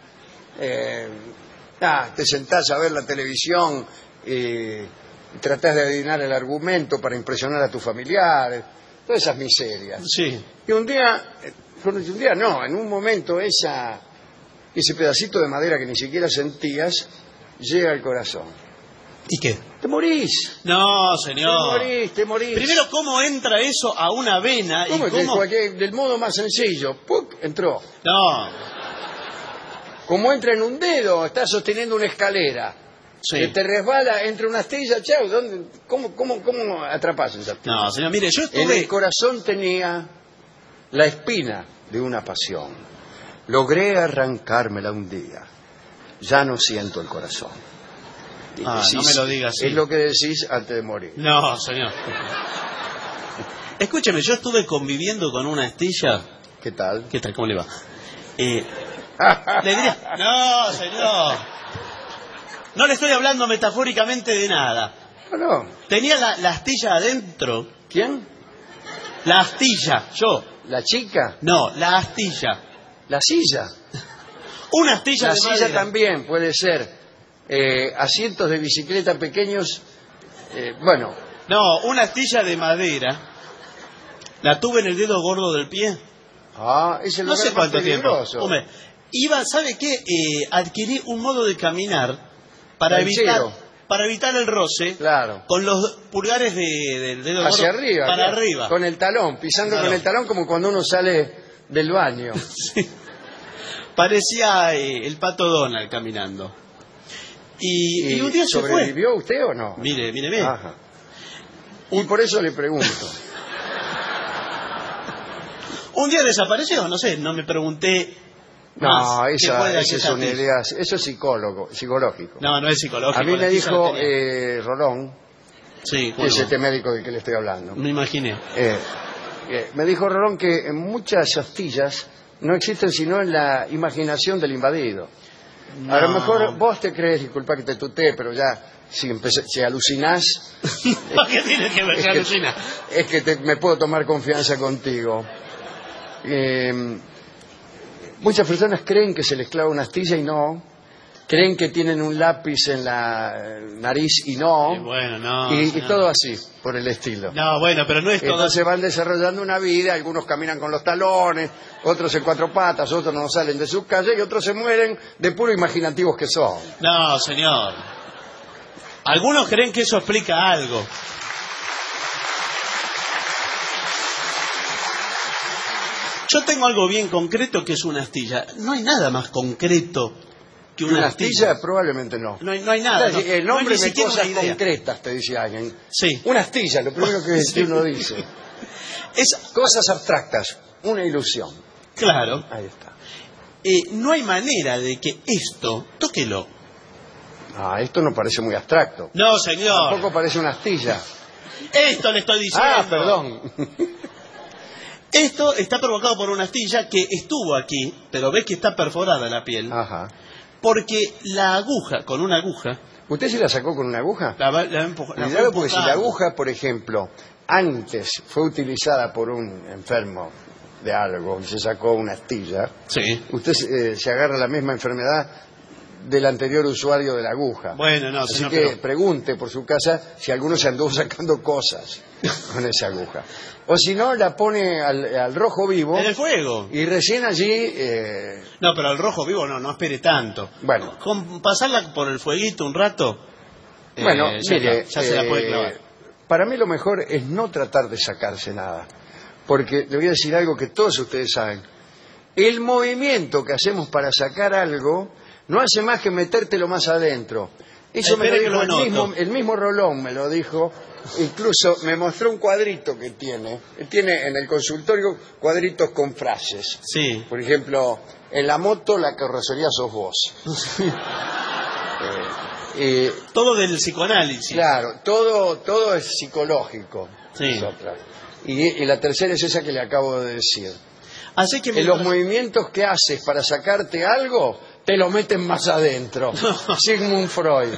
Te sentás a ver la televisión y tratás de adivinar el argumento para impresionar a tus familiares. Todas esas miserias. Sí. Y un día no, en un momento ese pedacito de madera que ni siquiera sentías llega al corazón. ¿Y qué? Te morís. No, señor. Te morís. Primero, ¿cómo entra eso a una vena? ¿Cómo? ¿Y cómo? Del modo más sencillo. ¡Puc! Entró. No. Como entra en un dedo, estás sosteniendo una escalera. Sí. Que te resbala entre una astilla, chao. ¿Cómo atrapas esa astilla? No, señor, mire, yo En el estuve... corazón tenía la espina de una pasión. Logré arrancármela un día. Ya no siento el corazón. Y Ah, decís, no me lo digas así. Es lo que decís antes de morir. No, señor. Escúcheme, yo estuve conviviendo con una astilla... ¿Qué tal? ¿Qué tal? ¿Cómo le va? Le diría, no, señor. No le estoy hablando metafóricamente de nada. No. Tenía la astilla adentro. ¿Quién? La astilla, yo. ¿La chica? No, la astilla. ¿La silla? Una astilla La de silla madera. también puede ser. Asientos de bicicleta pequeños. Bueno. No, una astilla de madera. La tuve en el dedo gordo del pie. Ah, es el No lugar sé más cuánto tiempo. peligroso. Hombre, iba, ¿sabe qué? Adquirí un modo de caminar para evitar el roce. Claro. Con los pulgares del dedo Hacia gordo arriba. para claro. arriba. Con el talón, pisando Claro. con el talón como cuando uno sale del baño. Sí. Parecía el pato Donald caminando. Y un día se fue. ¿Sobrevivió usted o no? Mire. Ajá. Y por eso le pregunto. Un día desapareció, no sé, no me pregunté. No, más. ¿Qué esa puede es hacer una Tati? idea, eso es psicológico. No, no es psicológico. A mí la me astilla dijo la tenía. Rolón, Sí, que es este médico del que le estoy hablando. me imaginé. Me dijo Rolón que en muchas astillas no existen sino en la imaginación del invadido. A lo No. mejor vos te crees, disculpa que te tutee, pero ya si alucinás, ¿Qué tiene que ver? es ¿Qué alucina? es que me puedo tomar confianza contigo. Muchas personas creen que se les clava una astilla y no. Creen que tienen un lápiz en la nariz y no. Bueno, no. y no. todo así, por el estilo. No, bueno, pero no es todo. Entonces van desarrollando una vida, algunos caminan con los talones, otros en cuatro patas, otros no salen de sus calles y otros se mueren de puro imaginativos que son. No, señor. Algunos creen que eso explica algo. Yo tengo algo bien concreto que es una astilla. No hay nada más concreto que una astilla. Probablemente no. No hay nada. Claro, no. el No hay nombre ni de siquiera cosas una idea. concretas, te dice alguien. Sí. Una astilla, lo primero que Sí. uno dice. Es, Cosas abstractas, una ilusión. claro. Ahí está. No hay manera de que esto, tóquelo. Ah, esto no parece muy abstracto. No, señor. Tampoco parece una astilla. Esto le estoy diciendo. Ah, perdón. Esto está provocado por una astilla que estuvo aquí, pero ves que está perforada la piel, Ajá. porque la aguja, con una aguja, ¿Usted se la sacó con una aguja? la fue Cuidado, porque si la empujando. aguja, por ejemplo, antes fue utilizada por un enfermo de algo y se sacó una astilla, Sí. usted se agarra la misma enfermedad del anterior usuario de la aguja. Bueno, no, Así señor, que pero- pregunte por su casa si alguno se anduvo sacando cosas con esa aguja. O si no, la pone al rojo vivo En el fuego. y recién allí... No, pero al rojo vivo no espere tanto. Bueno. Con pasarla por el fueguito un rato, Bueno, ya mire, está, ya se la puede clavar. para mí lo mejor es no tratar de sacarse nada, porque le voy a decir algo que todos ustedes saben. El movimiento que hacemos para sacar algo no hace más que metértelo más adentro. Eso me lo Espere que dijo lo anoto. el mismo Rolón, me lo dijo. Incluso me mostró un cuadrito que tiene. Él tiene en el consultorio cuadritos con frases. Sí. Por ejemplo, en la moto la carrocería sos vos. Todo del psicoanálisis. Claro, todo es psicológico. Sí. Es otra. Y la tercera es esa que le acabo de decir. Así que En los movimientos que haces para sacarte algo, te lo meten más adentro. Sigmund Freud.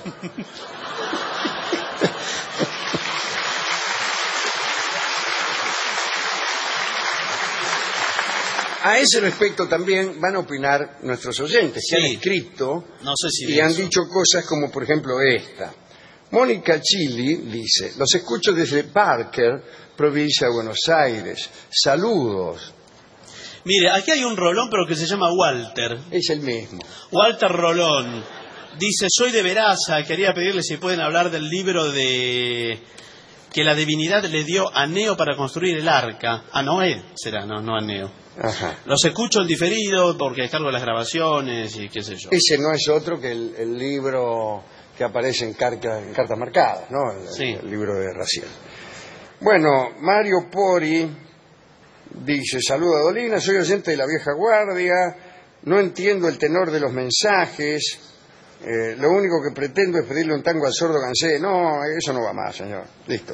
A ese respecto también van a opinar nuestros oyentes, que Sí. han escrito No sé si y de han eso. dicho cosas como, por ejemplo, esta. Mónica Chili dice, los escucho desde Parker, provincia de Buenos Aires. Saludos. Mire, aquí hay un Rolón, pero que se llama Walter. Es el mismo. Walter Rolón. Dice, soy de Veraza, quería pedirle si pueden hablar del libro de que la divinidad le dio a Neo para construir el arca. A Noé será, no a Neo. Ajá. Los escucho en diferido porque descargo las grabaciones y qué sé yo. Ese no es otro que el libro que aparece en cartas marcadas, ¿no? Sí. El libro de Raciel. Bueno, Mario Pori dice, saluda Dolina, soy oyente de la vieja guardia, no entiendo el tenor de los mensajes, lo único que pretendo es pedirle un tango al sordo Gansé. No, eso no va más, señor. Listo.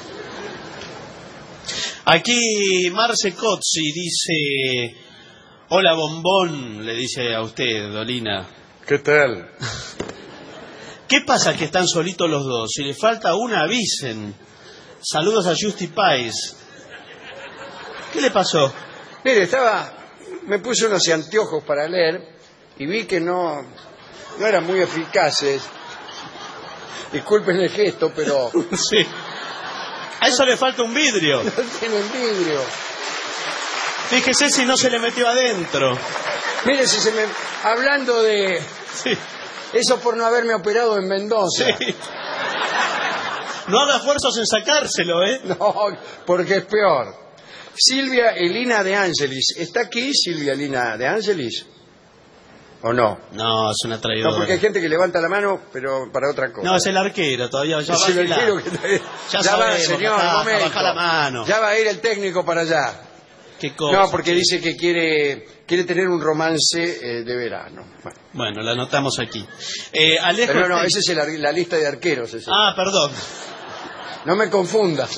Aquí Marce Cozzi dice, Hola, bombón, le dice a usted, Dolina. ¿Qué tal? ¿Qué pasa que están solitos los dos? Si le falta una, avisen. Saludos a Justy Pais. ¿Qué le pasó? Mire, me puse unos anteojos para leer y vi que no eran muy eficaces. Disculpen el gesto, pero... Sí. A eso le falta un vidrio. No tienen vidrio. Fíjese si no se le metió adentro. Mire, hablando de... Sí. Eso por no haberme operado en Mendoza. Sí. No haga esfuerzos en sacárselo, ¿eh? No, porque es peor. Silvia Elina de Ángelis. ¿Está aquí Silvia Elina de Ángelis? ¿O no? No, es una traidora. No, porque hay gente que levanta la mano, pero para otra cosa. No, es el arquero, todavía ya es el arquero que ya va, señor, un momento. Baja la mano. Ya va a ir el técnico para allá. ¿Qué cosa? No, porque dice que quiere tener un romance de verano. Bueno, la anotamos aquí. Alejo, pero no, esa es la lista de arqueros. Ese. Ah, perdón. No me confundas.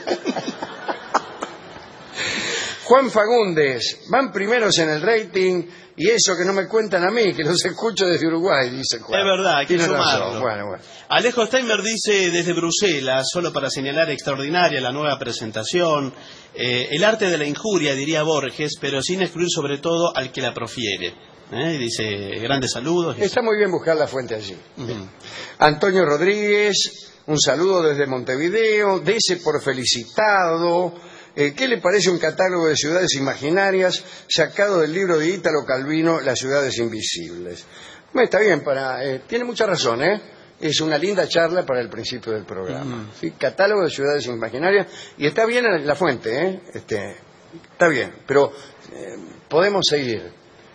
Juan Fagundes, van primeros en el rating y eso que no me cuentan a mí, que los escucho desde Uruguay, dice Juan. Es verdad, hay que sumarlo. Bueno. Alejo Steinberg dice desde Bruselas, solo para señalar extraordinaria la nueva presentación, el arte de la injuria, diría Borges, pero sin excluir sobre todo al que la profiere. Dice, grandes saludos. Está muy bien buscar la fuente allí. Antonio Rodríguez, un saludo desde Montevideo, dese por felicitado. ¿Qué le parece un catálogo de ciudades imaginarias sacado del libro de Ítalo Calvino, Las ciudades invisibles? Está bien, tiene mucha razón, ¿eh? Es una linda charla para el principio del programa. ¿Sí? Catálogo de ciudades imaginarias. Y está bien la fuente, ¿eh? Está bien, pero podemos seguir.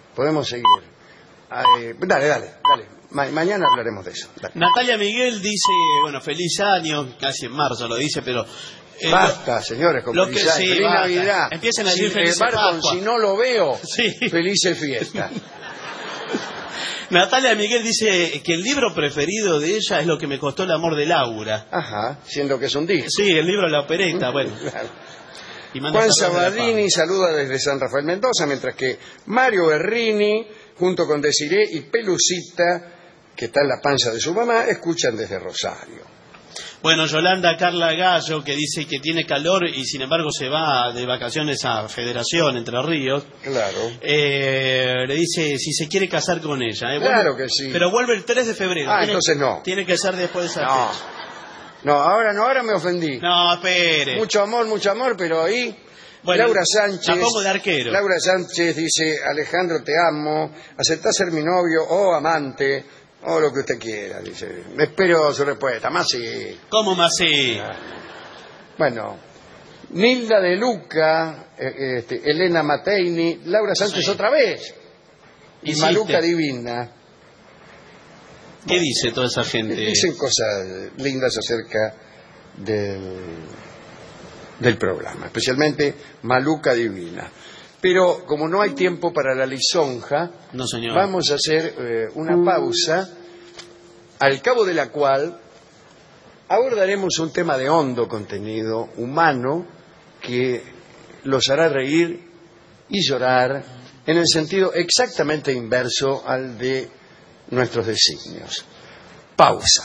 Dale. Mañana hablaremos de eso. Dale. Natalia Miguel dice, bueno, feliz año, casi en marzo lo dice, pero... basta, señores, con feliz Navidad. Empiecen a decir feliz Pascua. Si no lo veo, sí. Felices fiesta. Natalia Miguel dice que el libro preferido de ella es Lo que me costó el amor de Laura. Ajá, siendo que es un disco. Sí, el libro de la opereta, bueno. Claro. Y Juan Sabadini saluda desde San Rafael Mendoza, mientras que Mario Berrini, junto con Desiré y Pelucita, que está en la panza de su mamá, escuchan desde Rosario. Bueno, Yolanda Carla Gallo, que dice que tiene calor y sin embargo se va de vacaciones a Federación, Entre Ríos. Claro. Le dice si se quiere casar con ella. Claro que sí. Pero vuelve el 3 de febrero. Entonces no. Tiene que ser después de esa fecha. No, ahora me ofendí. No, espere. Mucho amor, pero ahí... Bueno, Laura Sánchez. La pongo de arquero. Laura Sánchez dice, Alejandro, te amo, aceptás ser mi novio o amante... o lo que usted quiera, dice. Espero su respuesta. Más sí. ¿Cómo más sí? Bueno, Nilda de Luca, Elena Mateini, Laura Sánchez otra vez. Y Maluca Divina. ¿Qué dice toda esa gente? Dicen cosas lindas acerca del programa, especialmente Maluca Divina. Pero como no hay tiempo para la lisonja, no, señor, vamos a hacer una pausa, al cabo de la cual abordaremos un tema de hondo contenido humano que los hará reír y llorar en el sentido exactamente inverso al de nuestros designios. Pausa.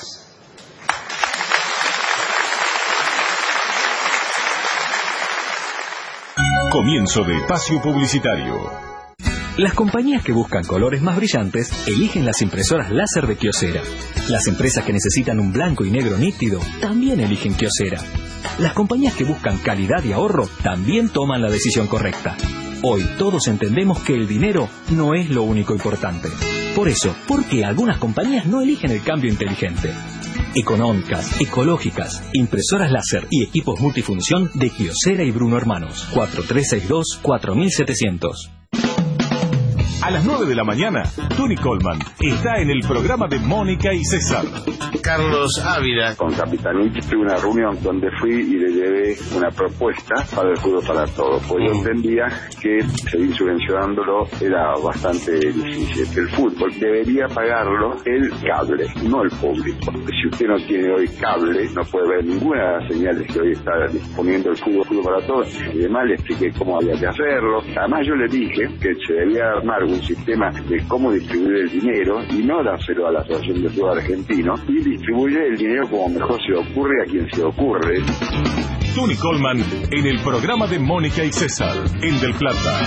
Comienzo de espacio publicitario. Las compañías que buscan colores más brillantes eligen las impresoras láser de Kyocera. Las empresas que necesitan un blanco y negro nítido también eligen Kyocera. Las compañías que buscan calidad y ahorro también toman la decisión correcta. Hoy todos entendemos que el dinero no es lo único importante. Por eso, ¿por qué algunas compañías no eligen el cambio inteligente? Económicas, ecológicas, impresoras láser y equipos multifunción de Kyocera y Bruno Hermanos. 4362-4700. A las 9 de la mañana, Tony Coleman está en el programa de Mónica y César. Carlos Ávila. Con Capitanich tuve una reunión donde fui y le llevé una propuesta para el fútbol para todos, porque yo entendía que seguir subvencionándolo era bastante difícil. El fútbol debería pagarlo el cable, no el público. Si usted no tiene hoy cable, no puede ver ninguna de las señales que hoy está disponiendo el fútbol para todos. Y además le expliqué cómo había que hacerlo. Además yo le dije que se debía armar un sistema de cómo distribuir el dinero y no dárselo a la Asociación de Fútbol Argentino y distribuir el dinero como mejor se ocurre a quien se ocurre. Tony Coleman en el programa de Mónica y César, en Del Plata.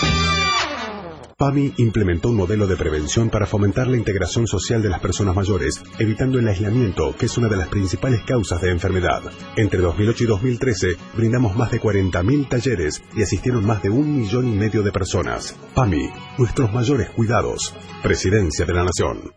PAMI implementó un modelo de prevención para fomentar la integración social de las personas mayores, evitando el aislamiento, que es una de las principales causas de enfermedad. Entre 2008 y 2013, brindamos más de 40.000 talleres y asistieron más de 1,5 millones de personas. PAMI, nuestros mayores cuidados. Presidencia de la Nación.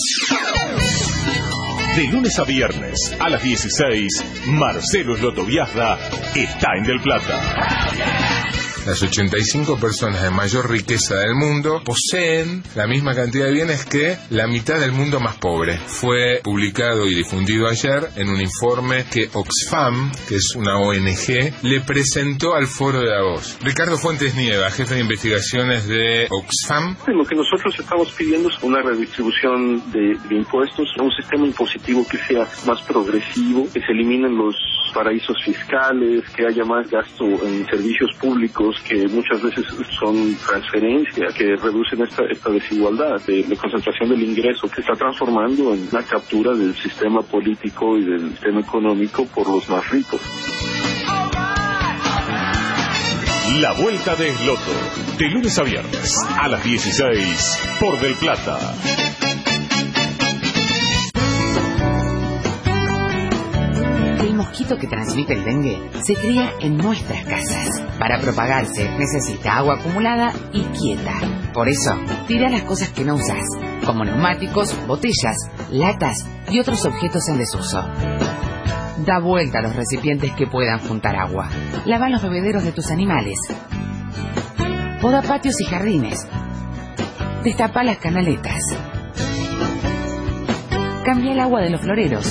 De lunes a viernes, a las 16, Marcelo Slotoviazda está en Del Plata. Las 85 personas de mayor riqueza del mundo poseen la misma cantidad de bienes que la mitad del mundo más pobre. Fue publicado y difundido ayer en un informe que Oxfam, que es una ONG, le presentó al Foro de Davos. Ricardo Fuentes Nieva, jefe de investigaciones de Oxfam. Lo que nosotros estamos pidiendo es una redistribución de impuestos, un sistema impositivo que sea más progresivo, que se eliminen los paraísos fiscales, que haya más gasto en servicios públicos que muchas veces son transferencia, que reducen esta desigualdad de concentración del ingreso que está transformando en una captura del sistema político y del sistema económico por los más ricos. La Vuelta de Esloto, de lunes a viernes, a las 16, por Del Plata. El mosquito que transmite el dengue se cría en nuestras casas. Para propagarse necesita agua acumulada y quieta. Por eso, tira las cosas que no usas, como neumáticos, botellas, latas y otros objetos en desuso. Da vuelta a los recipientes que puedan juntar agua. Lava los bebederos de tus animales. Poda patios y jardines. Destapa las canaletas. Cambia el agua de los floreros.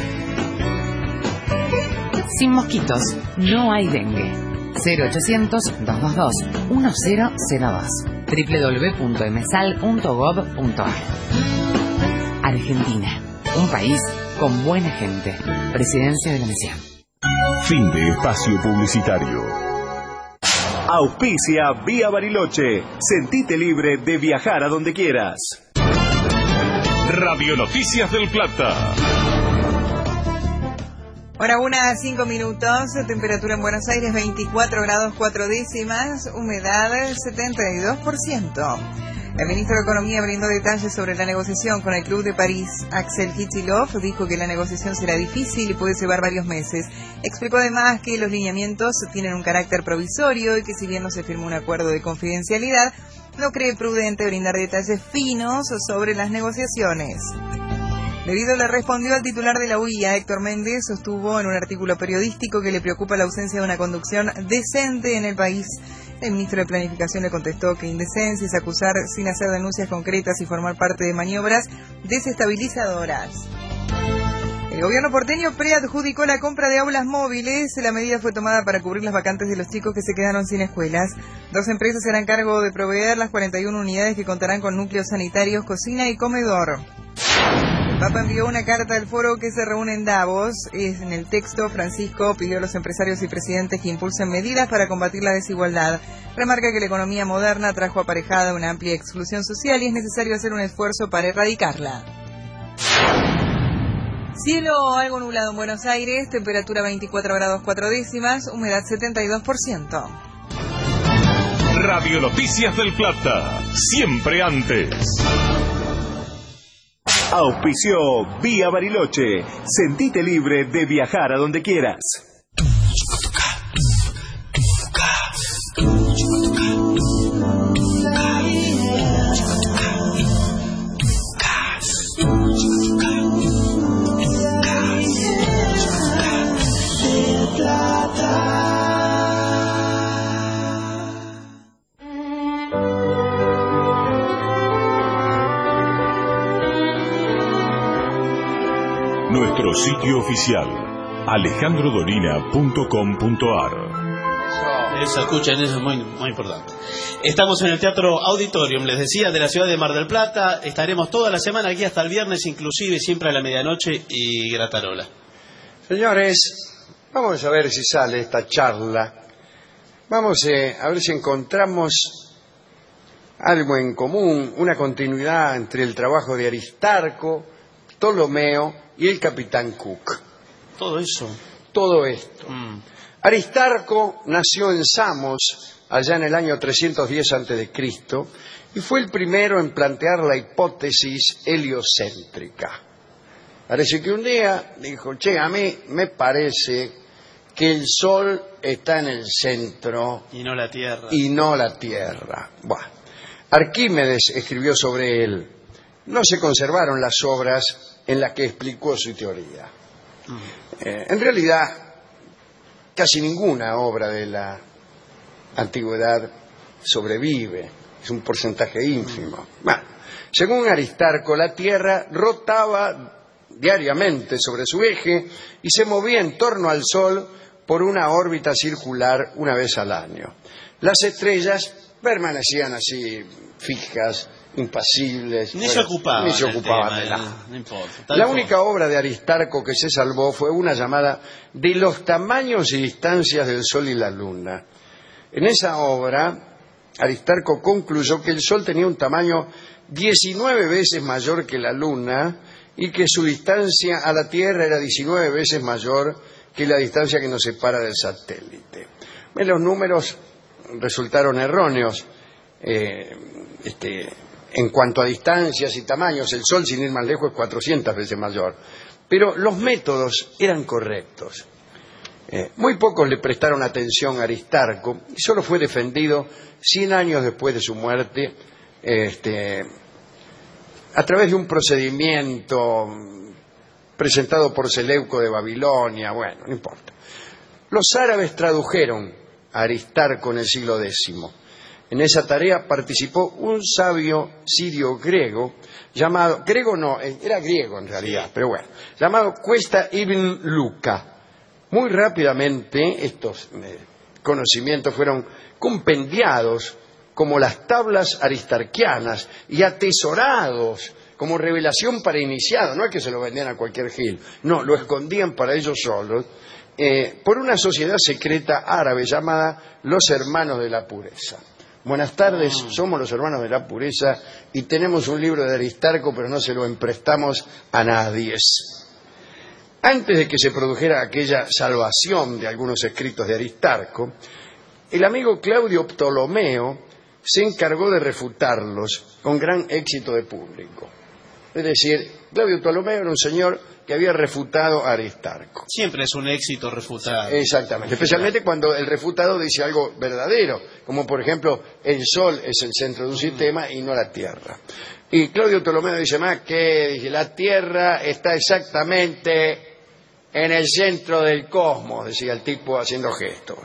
Sin mosquitos, no hay dengue. 0800-222-1002. www.msal.gov.ar. Argentina, un país con buena gente. Presidencia de la Nación. Fin de espacio publicitario. Auspicia Vía Bariloche. Sentite libre de viajar a donde quieras. Radio Noticias del Plata. Hora 1:05, temperatura en Buenos Aires 24 grados 4 décimas, humedad 72%. El ministro de Economía brindó detalles sobre la negociación con el Club de París. Axel Kicillof dijo que la negociación será difícil y puede llevar varios meses. Explicó además que los lineamientos tienen un carácter provisorio y que si bien no se firmó un acuerdo de confidencialidad, no cree prudente brindar detalles finos sobre las negociaciones. Debido le respondió al titular de la UIA, Héctor Méndez, sostuvo en un artículo periodístico que le preocupa la ausencia de una conducción decente en el país. El ministro de Planificación le contestó que indecencia es acusar sin hacer denuncias concretas y formar parte de maniobras desestabilizadoras. El gobierno porteño preadjudicó la compra de aulas móviles. La medida fue tomada para cubrir las vacantes de los chicos que se quedaron sin escuelas. 2 empresas se harán cargo de proveer las 41 unidades que contarán con núcleos sanitarios, cocina y comedor. El Papa envió una carta al foro que se reúne en Davos. En el texto, Francisco pidió a los empresarios y presidentes que impulsen medidas para combatir la desigualdad. Remarca que la economía moderna trajo aparejada una amplia exclusión social y es necesario hacer un esfuerzo para erradicarla. Cielo algo nublado en Buenos Aires, temperatura 24 grados 4 décimas, humedad 72%. Radio Noticias del Plata, siempre antes. Auspició Vía Bariloche. Sentite libre de viajar a donde quieras. Nuestro sitio oficial, alejandrodolina.com.ar. Eso, escuchen, eso es muy, muy importante. Estamos en el Teatro Auditorium, les decía, de la ciudad de Mar del Plata. Estaremos toda la semana aquí hasta el viernes, inclusive siempre a la medianoche y gratarola. Señores, vamos a ver si sale esta charla. Vamos a ver si encontramos algo en común, una continuidad entre el trabajo de Aristarco, Ptolomeo y el capitán Cook. Todo eso. Todo esto. Aristarco nació en Samos, allá en el año 310 a.C., y fue el primero en plantear la hipótesis heliocéntrica. Parece que un día dijo, che, a mí me parece que el Sol está en el centro y no la Tierra. Bueno, Arquímedes escribió sobre él. No se conservaron las obras en las que explicó su teoría. En realidad, casi ninguna obra de la antigüedad sobrevive. Es un porcentaje ínfimo. Bueno, según Aristarco, la Tierra rotaba diariamente sobre su eje y se movía en torno al Sol por una órbita circular una vez al año. Las estrellas permanecían así fijas, impasibles. Ni se ocupaban de nada. No importa. La única obra de Aristarco que se salvó fue una llamada De los tamaños y distancias del Sol y la Luna. En esa obra, Aristarco concluyó que el Sol tenía un tamaño 19 veces mayor que la Luna y que su distancia a la Tierra era 19 veces mayor que la distancia que nos separa del satélite. Los números resultaron erróneos en cuanto a distancias y tamaños. El Sol, sin ir más lejos, es 400 veces mayor. Pero los métodos eran correctos. Muy pocos le prestaron atención a Aristarco y solo fue defendido 100 años después de su muerte a través de un procedimiento presentado por Seleuco de Babilonia. Bueno, no importa. Los árabes tradujeron a Aristarco en el siglo X. En esa tarea participó un sabio sirio griego llamado, era griego en realidad, pero bueno, llamado Cuesta ibn Luca. Muy rápidamente estos conocimientos fueron compendiados como las tablas aristarquianas y atesorados como revelación para iniciados. No es que se lo vendían a cualquier gil, no, lo escondían para ellos solos por una sociedad secreta árabe llamada los Hermanos de la Pureza. Buenas tardes, somos los Hermanos de la Pureza y tenemos un libro de Aristarco, pero no se lo emprestamos a nadie. Antes de que se produjera aquella salvación de algunos escritos de Aristarco, el amigo Claudio Ptolomeo se encargó de refutarlos con gran éxito de público. Es decir, Claudio Ptolomeo era un señor que había refutado a Aristarco. Siempre es un éxito refutar. Exactamente, especialmente cuando el refutado dice algo verdadero, como por ejemplo, el Sol es el centro de un sistema y no la Tierra. Y Claudio Ptolomeo dice más que dice, la Tierra está exactamente en el centro del cosmos, decía el tipo haciendo gestos.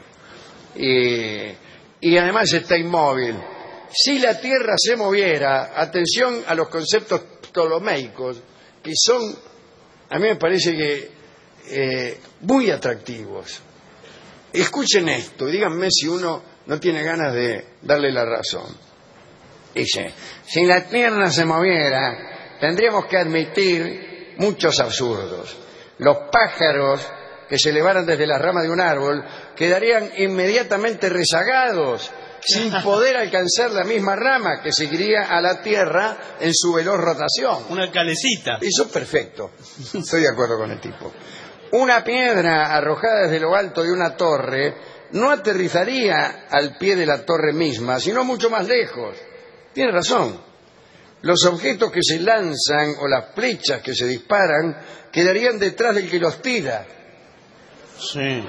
Y además está inmóvil. Si la Tierra se moviera, atención a los conceptos ptolomeicos, que son, a mí me parece que muy atractivos. Escuchen esto y díganme si uno no tiene ganas de darle la razón. Dice, si la Tierra se moviera, tendríamos que admitir muchos absurdos. Los pájaros que se elevaran desde las ramas de un árbol quedarían inmediatamente rezagados, sin poder alcanzar la misma rama que seguiría a la Tierra en su veloz rotación. Una calecita. Eso es perfecto. Estoy de acuerdo con el tipo. Una piedra arrojada desde lo alto de una torre no aterrizaría al pie de la torre misma, sino mucho más lejos. Tiene razón. Los objetos que se lanzan o las flechas que se disparan quedarían detrás del que los tira. Sí.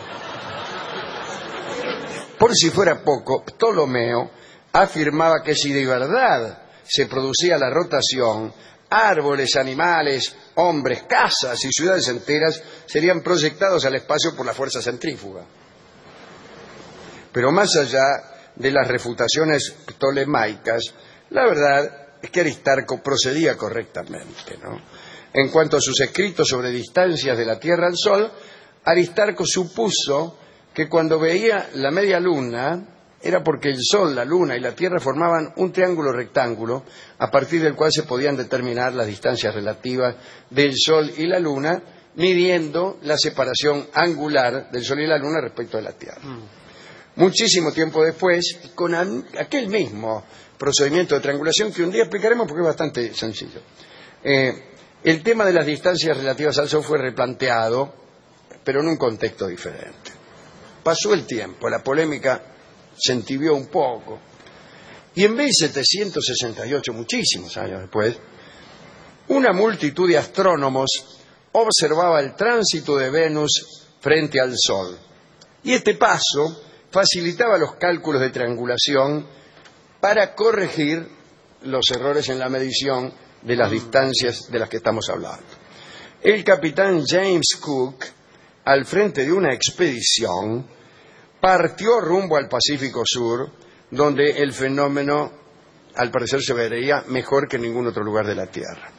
Por si fuera poco, Ptolomeo afirmaba que si de verdad se producía la rotación, árboles, animales, hombres, casas y ciudades enteras serían proyectados al espacio por la fuerza centrífuga. Pero más allá de las refutaciones ptolemaicas, la verdad es que Aristarco procedía correctamente, ¿no? En cuanto a sus escritos sobre distancias de la Tierra al Sol, Aristarco supuso que cuando veía la media luna era porque el Sol, la Luna y la Tierra formaban un triángulo rectángulo a partir del cual se podían determinar las distancias relativas del Sol y la Luna, midiendo la separación angular del Sol y la Luna respecto de la Tierra. Muchísimo tiempo después, con aquel mismo procedimiento de triangulación que un día explicaremos porque es bastante sencillo, el tema de las distancias relativas al Sol fue replanteado, pero en un contexto diferente. Pasó el tiempo, la polémica se entibió un poco, y en 1768, muchísimos años después, una multitud de astrónomos observaba el tránsito de Venus frente al Sol, y este paso facilitaba los cálculos de triangulación para corregir los errores en la medición de las distancias de las que estamos hablando. El capitán James Cook, al frente de una expedición, partió rumbo al Pacífico Sur, donde el fenómeno, al parecer, se vería mejor que en ningún otro lugar de la Tierra.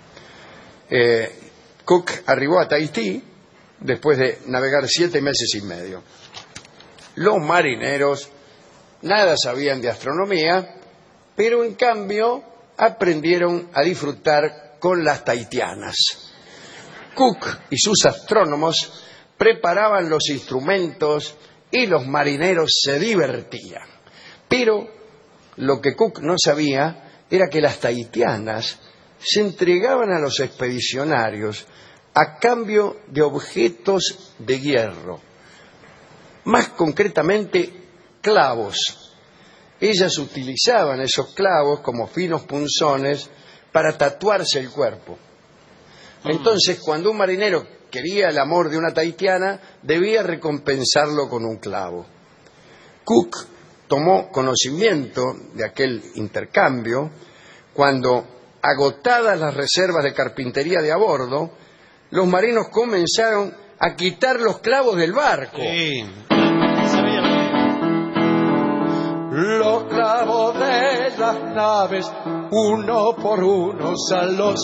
Cook arribó a Tahití después de navegar 7 meses y medio. Los marineros nada sabían de astronomía, pero en cambio aprendieron a disfrutar con las tahitianas. Cook y sus astrónomos preparaban los instrumentos y los marineros se divertían. Pero lo que Cook no sabía era que las tahitianas se entregaban a los expedicionarios a cambio de objetos de hierro, más concretamente clavos. Ellas utilizaban esos clavos como finos punzones para tatuarse el cuerpo. Entonces, cuando un marinero quería el amor de una tahitiana, debía recompensarlo con un clavo. Cook tomó conocimiento de aquel intercambio cuando, agotadas las reservas de carpintería de a bordo, los marinos comenzaron a quitar los clavos del barco. Sí. Los clavos de las naves, uno por uno ya los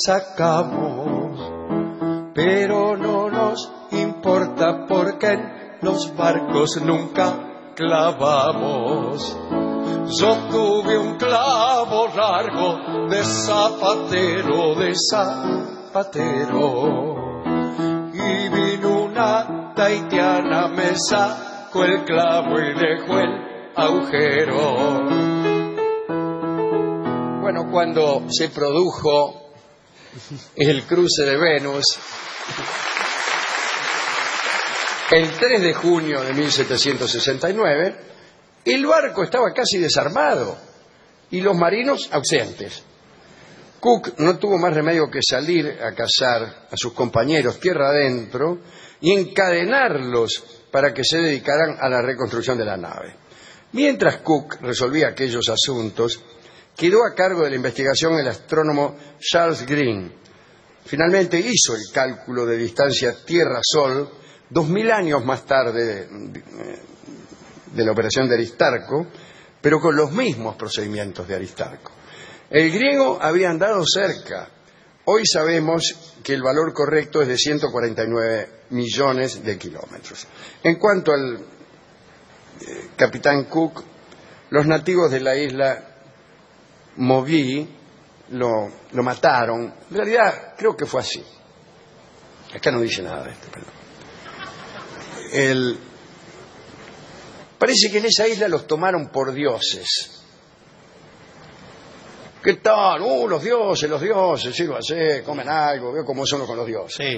sacamos, pero no nos importa porque en los barcos nunca clavamos. Yo tuve un clavo largo de zapatero, y vino una tahitiana, me sacó el clavo y dejó el agujero. Bueno, cuando se produjo el cruce de Venus, el 3 de junio de 1769, el barco estaba casi desarmado y los marinos ausentes. Cook no tuvo más remedio que salir a cazar a sus compañeros tierra adentro y encadenarlos para que se dedicaran a la reconstrucción de la nave. Mientras Cook resolvía aquellos asuntos, quedó a cargo de la investigación el astrónomo Charles Green. Finalmente hizo el cálculo de distancia Tierra-Sol 2000 años más tarde de la operación de Aristarco, pero con los mismos procedimientos de Aristarco. El griego había andado cerca. Hoy sabemos que el valor correcto es de 149 millones de kilómetros. En cuanto al capitán Cook, los nativos de la isla Moví lo mataron. En realidad creo que fue así. Acá no dice nada de esto, pero parece que en esa isla los tomaron por dioses. ¿Qué tal? Los dioses, sírvase, comen algo, veo cómo son con los dioses. Sí.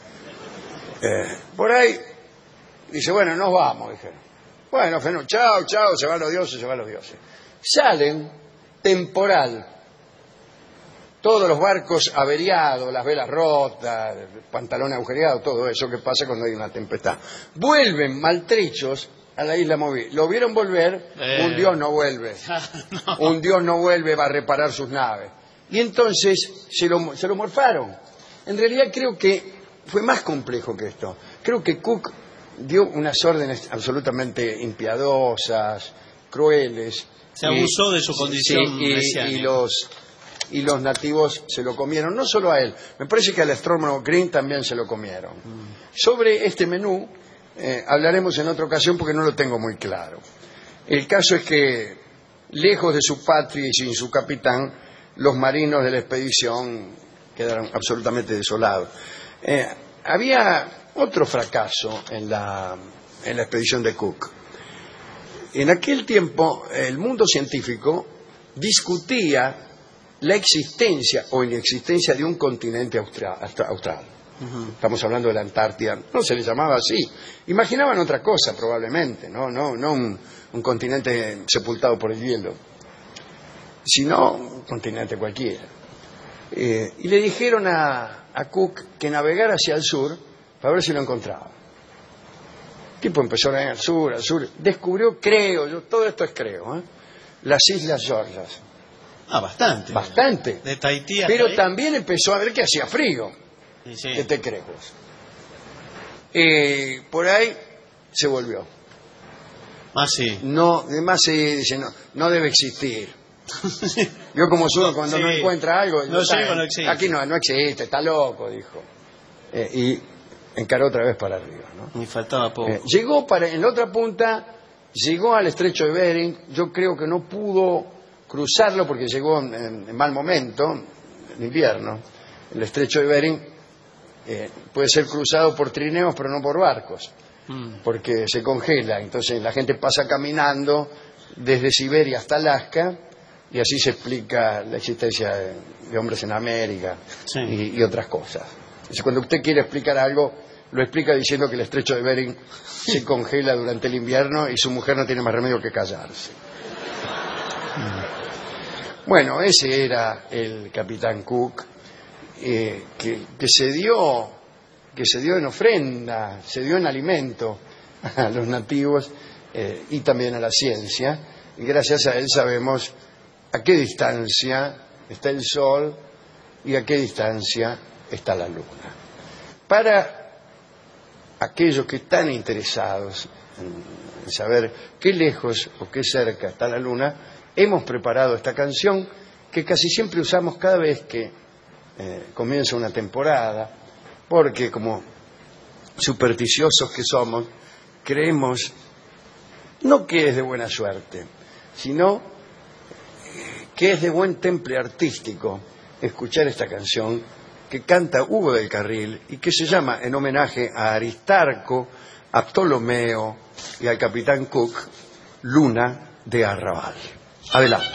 Por ahí dice, bueno, nos vamos, dijeron. Bueno, chao, se van los dioses. Salen, temporal. Todos los barcos averiados, las velas rotas, pantalones agujereados, todo eso que pasa cuando hay una tempestad. Vuelven maltrechos a la isla Moví. ¿Lo vieron volver? Un dios no vuelve. No. Un dios no vuelve, va a reparar sus naves. Y entonces se lo morfaron. En realidad creo que fue más complejo que esto. Creo que Cook dio unas órdenes absolutamente impiadosas, crueles. Se abusó de su condición mesiánica. Y los y los nativos se lo comieron, no solo a él, me parece que al astrónomo Green también se lo comieron. Sobre este menú hablaremos en otra ocasión porque no lo tengo muy claro. El caso es que, lejos de su patria y sin su capitán, los marinos de la expedición quedaron absolutamente desolados. Había otro fracaso en la expedición de Cook. En aquel tiempo, el mundo científico discutía la existencia o inexistencia de un continente austral. Estamos hablando de la Antártida. No se le llamaba así. Imaginaban otra cosa, probablemente, no un continente sepultado por el hielo, sino un continente cualquiera. Y le dijeron a Cook que navegara hacia el sur para ver si lo encontraba. El tipo empezó a navegar al sur. Descubrió, todo esto es creo, las Islas Georgias. Bastante. Bastante. De Tahití hasta Pero ahí. también empezó a ver que hacía frío. Sí. ¿Qué te crees? Por ahí se volvió. Sí. No, además se dice, no debe existir. Yo como suelo cuando no encuentra algo, no existe. Aquí no existe, está loco, dijo. Y encaró otra vez para arriba, ¿no? Me faltaba poco. Llegó en la otra punta, llegó al estrecho de Bering. Yo creo que no pudo cruzarlo porque llegó en mal momento, en invierno. El estrecho de Bering puede ser cruzado por trineos, pero no por barcos, porque se congela. Entonces la gente pasa caminando desde Siberia hasta Alaska, y así se explica la existencia de hombres en América y otras cosas. Entonces, cuando usted quiere explicar algo, lo explica diciendo que el estrecho de Bering se congela durante el invierno y su mujer no tiene más remedio que callarse. Bueno, ese era el capitán Cook, que se dio en ofrenda, se dio en alimento a los nativos y también a la ciencia, y gracias a él sabemos a qué distancia está el Sol y a qué distancia está la Luna. Para aquellos que están interesados en saber qué lejos o qué cerca está la Luna, hemos preparado esta canción que casi siempre usamos cada vez que comienza una temporada, porque como supersticiosos que somos, creemos no que es de buena suerte, sino que es de buen temple artístico escuchar esta canción que canta Hugo del Carril y que se llama, en homenaje a Aristarco, a Ptolomeo y al capitán Cook, Luna de Arrabal. Adelante.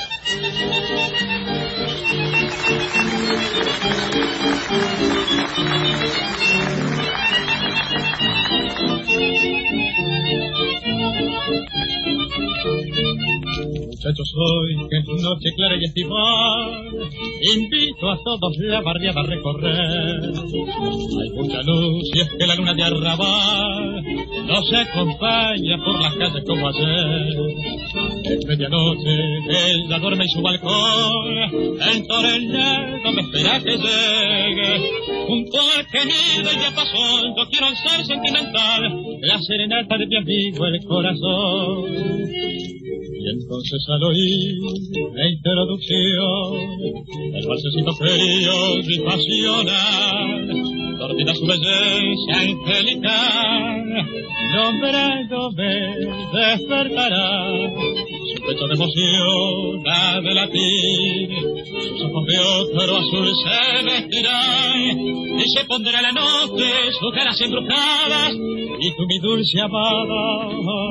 Muchachos, hoy que es noche clara y estival, invito a todos la barriada a recorrer. Hay mucha luz y es que la luna de Arrabal nos acompaña por las calles como ayer. Es medianoche, ella duerme en su balcón, el tornado me espera que llegue. Junto al gemido y diapasón, yo quiero ser sentimental, la serenata de mi amigo el corazón. Y entonces al oír la introducción, el balsecito frío y pasional, dormida su belleza angelical, nombrado me despertará, su pecho de emoción ha de latir, sus ojos de otro azul se vestirán, y se pondrá la noche sus caras embrujadas, y tú mi dulce amada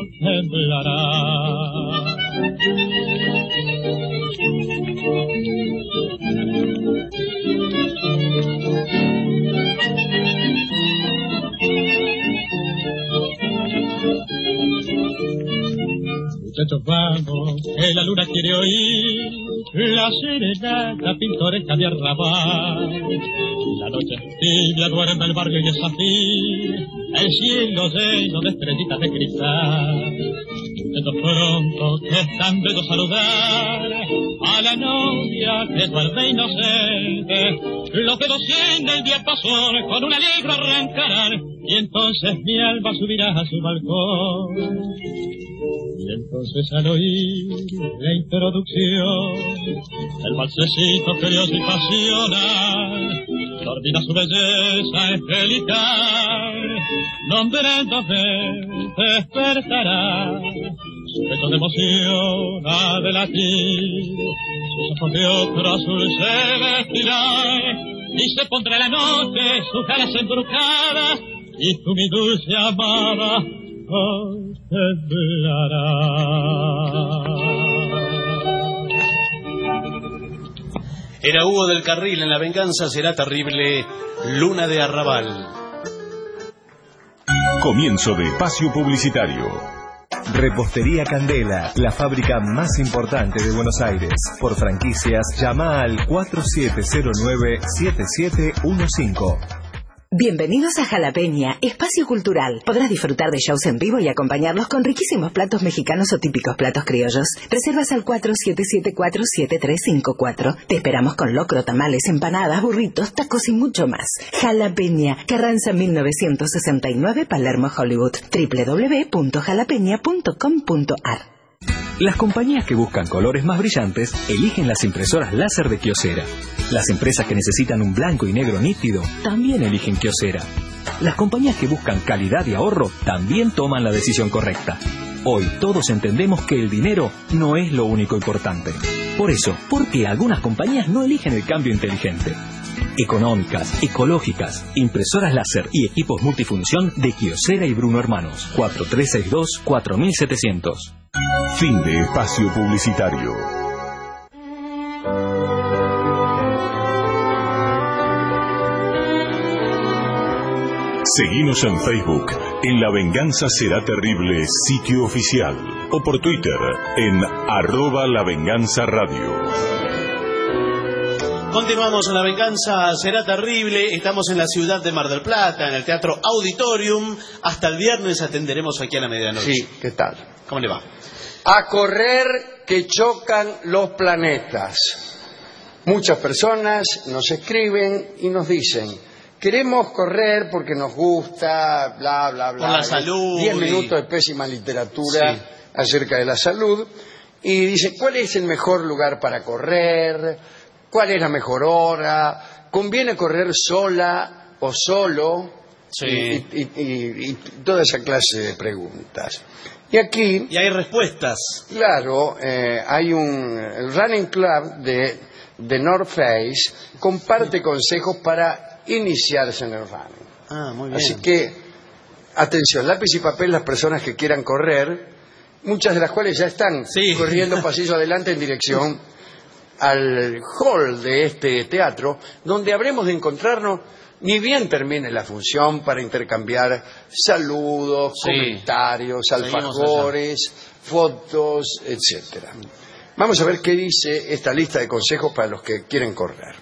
temblará. Muchachos, vamos, que la luna quiere oír la serenata pintoresca de Arrabal. La noche tibia duerme el barrio y es afín, el cielo lleno de estrellitas de cristal. Muchachos, pronto que es tan bello saludar a la novia que duerme inocente. Los dedos en el diapasón con un alegro arrancarán, y entonces mi alma subirá a su balcón. Y entonces al oír la introducción, el valsecito curioso y pasional, dormida su belleza angelical, donde lentamente despertará, su pecho de emoción ha de latir, sus ojos de otro azul celestial, y se pondrá la noche sus alas embrujadas, y tú mi dulce amada contemplarás. Era Hugo del Carril en La venganza será terrible, Luna de Arrabal. Comienzo de espacio publicitario. Repostería Candela, la fábrica más importante de Buenos Aires. Por franquicias, llama al 4709-7715. Bienvenidos a Jalapeña, espacio cultural. Podrás disfrutar de shows en vivo y acompañarlos con riquísimos platos mexicanos o típicos platos criollos. Reservas al 4774-7354. Te esperamos con locro, tamales, empanadas, burritos, tacos y mucho más. Jalapeña, Carranza 1969, Palermo, Hollywood. www.jalapeña.com.ar. Las compañías que buscan colores más brillantes eligen las impresoras láser de Kyocera. Las empresas que necesitan un blanco y negro nítido también eligen Kyocera. Las compañías que buscan calidad y ahorro también toman la decisión correcta. Hoy todos entendemos que el dinero no es lo único importante. Por eso, ¿por qué algunas compañías no eligen el cambio inteligente? Económicas, ecológicas, impresoras láser y equipos multifunción de Kyocera y Bruno Hermanos. 4362-4700. Fin de espacio publicitario. Seguinos en Facebook, en La Venganza Será Terrible, sitio oficial, o por Twitter, en @LaVenganzaRadio. Continuamos en La venganza será terrible. Estamos en la ciudad de Mar del Plata, en el Teatro Auditorium. Hasta el viernes atenderemos aquí a la medianoche. Sí, ¿qué tal? ¿Cómo le va? A correr que chocan los planetas. Muchas personas nos escriben y nos dicen: queremos correr porque nos gusta, bla, bla, bla. Por la salud. 10 minutos de pésima literatura acerca de la salud. Y dice: ¿cuál es el mejor lugar para correr? ¿Cuál es la mejor hora? ¿Conviene correr sola o solo? Sí. Y toda esa clase de preguntas. Y aquí... Y hay respuestas. Claro, hay el Running Club de North Face comparte consejos para iniciarse en el running. Ah, muy bien. Así que, atención, lápiz y papel las personas que quieran correr, muchas de las cuales ya están corriendo pasillo adelante en dirección al hall de este teatro, donde habremos de encontrarnos ni bien termine la función para intercambiar saludos, comentarios, alfajores, fotos, etcétera. Vamos a ver qué dice esta lista de consejos para los que quieren correr.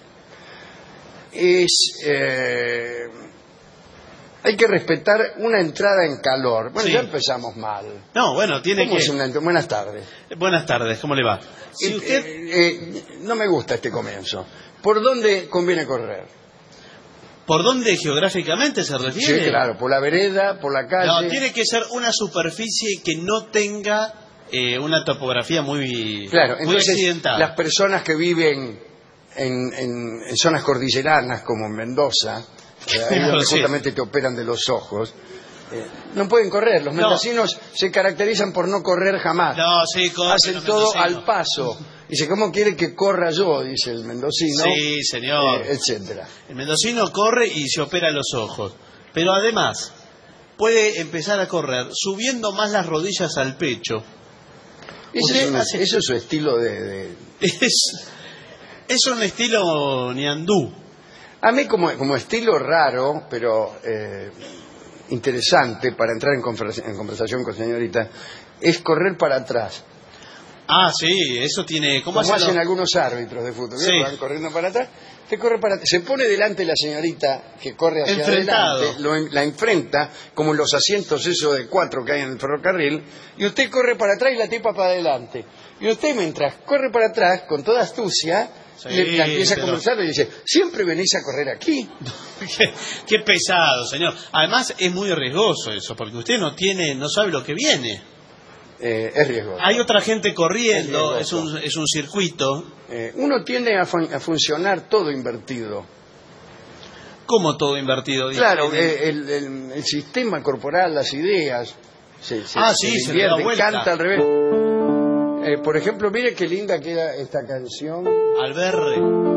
Hay que respetar una entrada en calor. Bueno, ya empezamos mal. No, bueno, tiene ¿Cómo que... es buenas tardes. Buenas tardes, ¿cómo le va? Si usted... no me gusta este comienzo. ¿Por dónde conviene correr? ¿Por dónde geográficamente se refiere? Sí, claro, por la vereda, por la calle. No, tiene que ser una superficie que no tenga una topografía muy accidentada. Las personas que viven en zonas cordilleranas, como en Mendoza, ahí donde justamente te operan de los ojos, no pueden correr. Los mendocinos se caracterizan por no correr jamás. No, sí, hacen todo al paso. Dice: ¿cómo quiere que corra yo? Dice el mendocino. Sí, señor. Etcétera. El mendocino corre y se opera los ojos. Pero además, puede empezar a correr subiendo más las rodillas al pecho. Eso es su estilo de... Es un estilo ñandú. A mí como estilo raro, pero interesante para entrar en conversación con señorita, es correr para atrás. Ah, sí, eso tiene... Como hacen algunos árbitros de fútbol, ¿sí? Van corriendo para atrás, se pone delante la señorita que corre hacia adelante, la enfrenta, como en los asientos esos de 4 que hay en el ferrocarril, y usted corre para atrás y la tipa para adelante. Y usted, mientras corre para atrás, con toda astucia, la empieza a conversar y dice: ¿siempre venís a correr aquí? Qué pesado, señor. Además, es muy riesgoso eso, porque usted no sabe lo que viene. es riesgoso. Hay otra gente corriendo, es un circuito. Uno tiende a funcionar todo invertido. ¿Cómo todo invertido? Claro, el sistema corporal, las ideas, se le da vuelta. Canta al revés. Por ejemplo, mire qué linda queda esta canción. Alberre.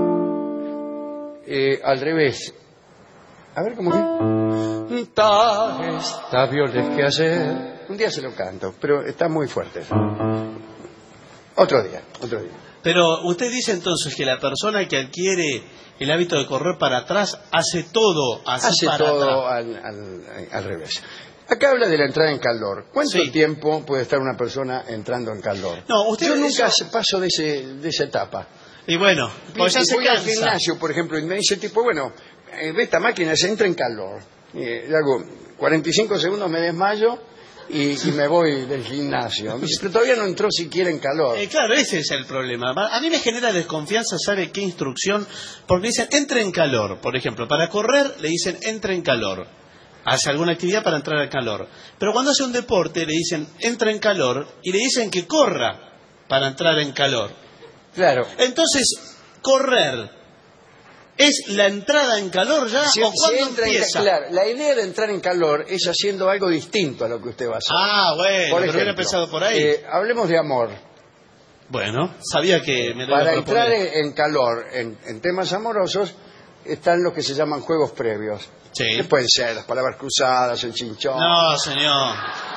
Al revés. A ver cómo es. Está violes que ayer. Un día se lo canto, pero está muy fuerte. Otro día. Pero usted dice entonces que la persona que adquiere el hábito de correr para atrás hace todo así para atrás. Al revés. Acá habla de la entrada en calor. ¿Cuánto tiempo puede estar una persona entrando en calor? No, yo nunca paso de esa etapa. Y bueno, pues ya se voy al gimnasio, por ejemplo, y me dice tipo, bueno, ve esta máquina, se entra en calor. Le hago 45 segundos, me desmayo y me voy del gimnasio. Pero todavía no entró siquiera en calor. Claro, ese es el problema. A mí me genera desconfianza, ¿sabe qué instrucción? Porque dicen, entre en calor. Por ejemplo, para correr le dicen, entre en calor. Hace alguna actividad para entrar en calor. Pero cuando hace un deporte le dicen, entra en calor, y le dicen que corra para entrar en calor. Claro. Entonces, correr, ¿es la entrada en calor ya o cuándo empieza? Claro, la idea de entrar en calor es haciendo algo distinto a lo que usted va a hacer. Ah, bueno, pero hubiera empezado por ahí. Hablemos de amor. Bueno, sabía que me lo Para entrar en calor, en temas amorosos, están los que se llaman juegos previos. Sí. ¿Qué pueden ser? Las palabras cruzadas, el chinchón. No, señor.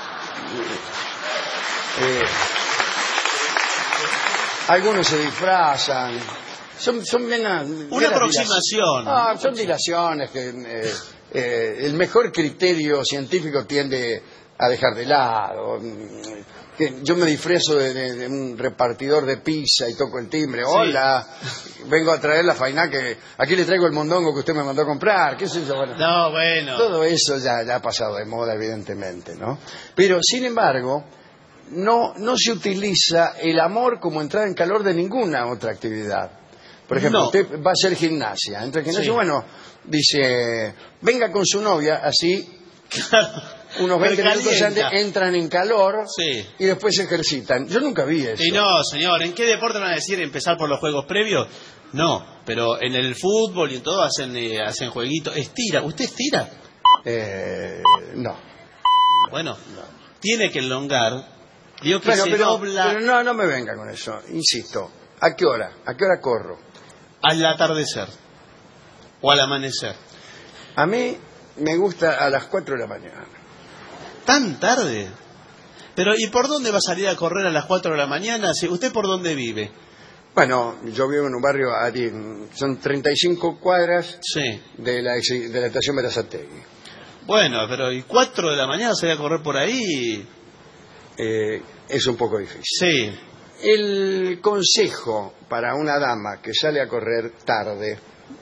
Algunos se disfrazan. Son menos... Una aproximación. Son dilaciones que el mejor criterio científico tiende a dejar de lado. Que yo me disfrazo de un repartidor de pizza y toco el timbre. Sí. Hola, vengo a traer la faina que... Aquí le traigo el mondongo que usted me mandó a comprar. ¿Qué sé yo? Bueno, no, bueno. Todo eso ya ha pasado de moda, evidentemente, ¿no? Pero, sin embargo, no se utiliza el amor como entrada en calor de ninguna otra actividad. Por ejemplo, usted va a hacer gimnasia. Entra en gimnasia, bueno, dice, venga con su novia, así... Unos 20 minutos antes entran en calor y después se ejercitan. Yo nunca vi eso. Y no, señor, ¿en qué deporte van a decir empezar por los juegos previos? No, pero en el fútbol y en todo hacen jueguitos. ¿Estira? ¿Usted estira? No. Bueno, tiene que elongar. Digo que se dobla... Pero no me venga con eso, insisto. ¿A qué hora? ¿A qué hora corro? Al atardecer o al amanecer. A mí me gusta a las 4 de la mañana. ¿Tan tarde? Pero ¿y por dónde va a salir a correr a las 4 de la mañana? ¿Usted por dónde vive? Bueno, yo vivo en un barrio, son 35 cuadras de la estación Berazategui. Bueno, pero ¿y 4 de la mañana salir a correr por ahí? Es un poco difícil. Sí. El consejo para una dama que sale a correr tarde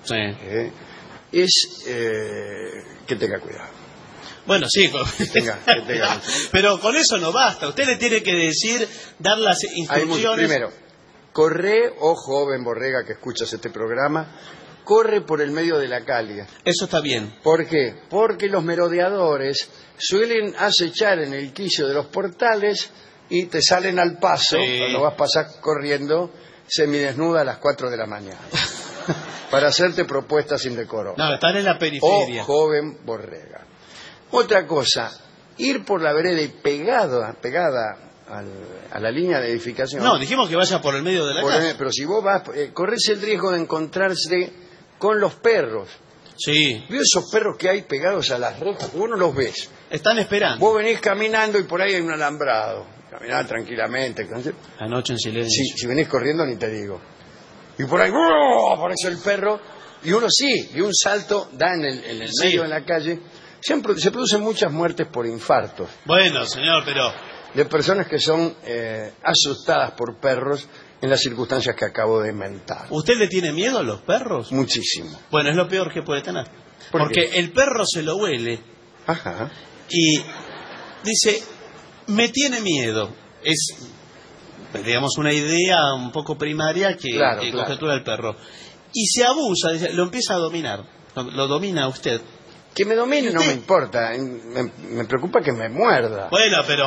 es que tenga cuidado. Bueno, sí, tenga. Pero con eso no basta. Usted le tiene que decir, dar las instrucciones. Primero, corre, joven Borrega que escuchas este programa, corre por el medio de la calle. Eso está bien. ¿Por qué? Porque los merodeadores suelen acechar en el quicio de los portales y te salen al paso cuando vas a pasar corriendo semidesnuda a las 4 de la mañana para hacerte propuestas indecorosas. No, están en la periferia. Joven Borrega. Otra cosa, ir por la vereda y pegada a la línea de edificación. No, dijimos que vaya por el medio de la casa. Pero si vos vas, corres el riesgo de encontrarse con los perros. Sí. ¿Vio esos perros que hay pegados a las rejas? Vos no los ves. Están esperando. Vos venís caminando y por ahí hay un alambrado. Caminás tranquilamente. La noche en silencio. Si venís corriendo ni te digo. Y por ahí aparece el perro y uno y un salto da en el medio de la calle. Se producen muchas muertes por infartos. Bueno, señor, pero... De personas que son asustadas por perros en las circunstancias que acabo de inventar. ¿Usted le tiene miedo a los perros? Muchísimo. Bueno, es lo peor que puede tener. Porque el perro se lo huele. Ajá. Y dice, me tiene miedo. Es, digamos, una idea un poco primaria que conjetura el perro. Y se abusa, dice, lo empieza a dominar. Lo domina usted. Que me domine no me importa, me preocupa que me muerda. Bueno, pero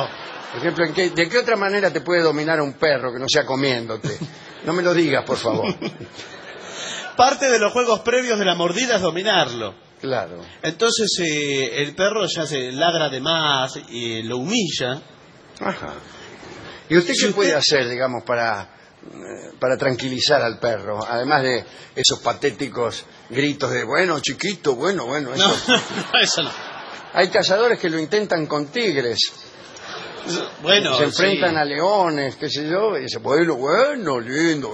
Por ejemplo, ¿de qué otra manera te puede dominar un perro que no sea comiéndote? No me lo digas, por favor. Parte de los juegos previos de la mordida es dominarlo. Claro. Entonces el perro ya se ladra de más y lo humilla. Ajá. ¿Y usted qué puede hacer, digamos, para tranquilizar al perro? Además de esos patéticos gritos de, bueno, chiquito, bueno, eso. No, eso no. Hay cazadores que lo intentan con tigres. Bueno, se enfrentan sí. a leones, qué sé yo, y dice, bueno, lindo,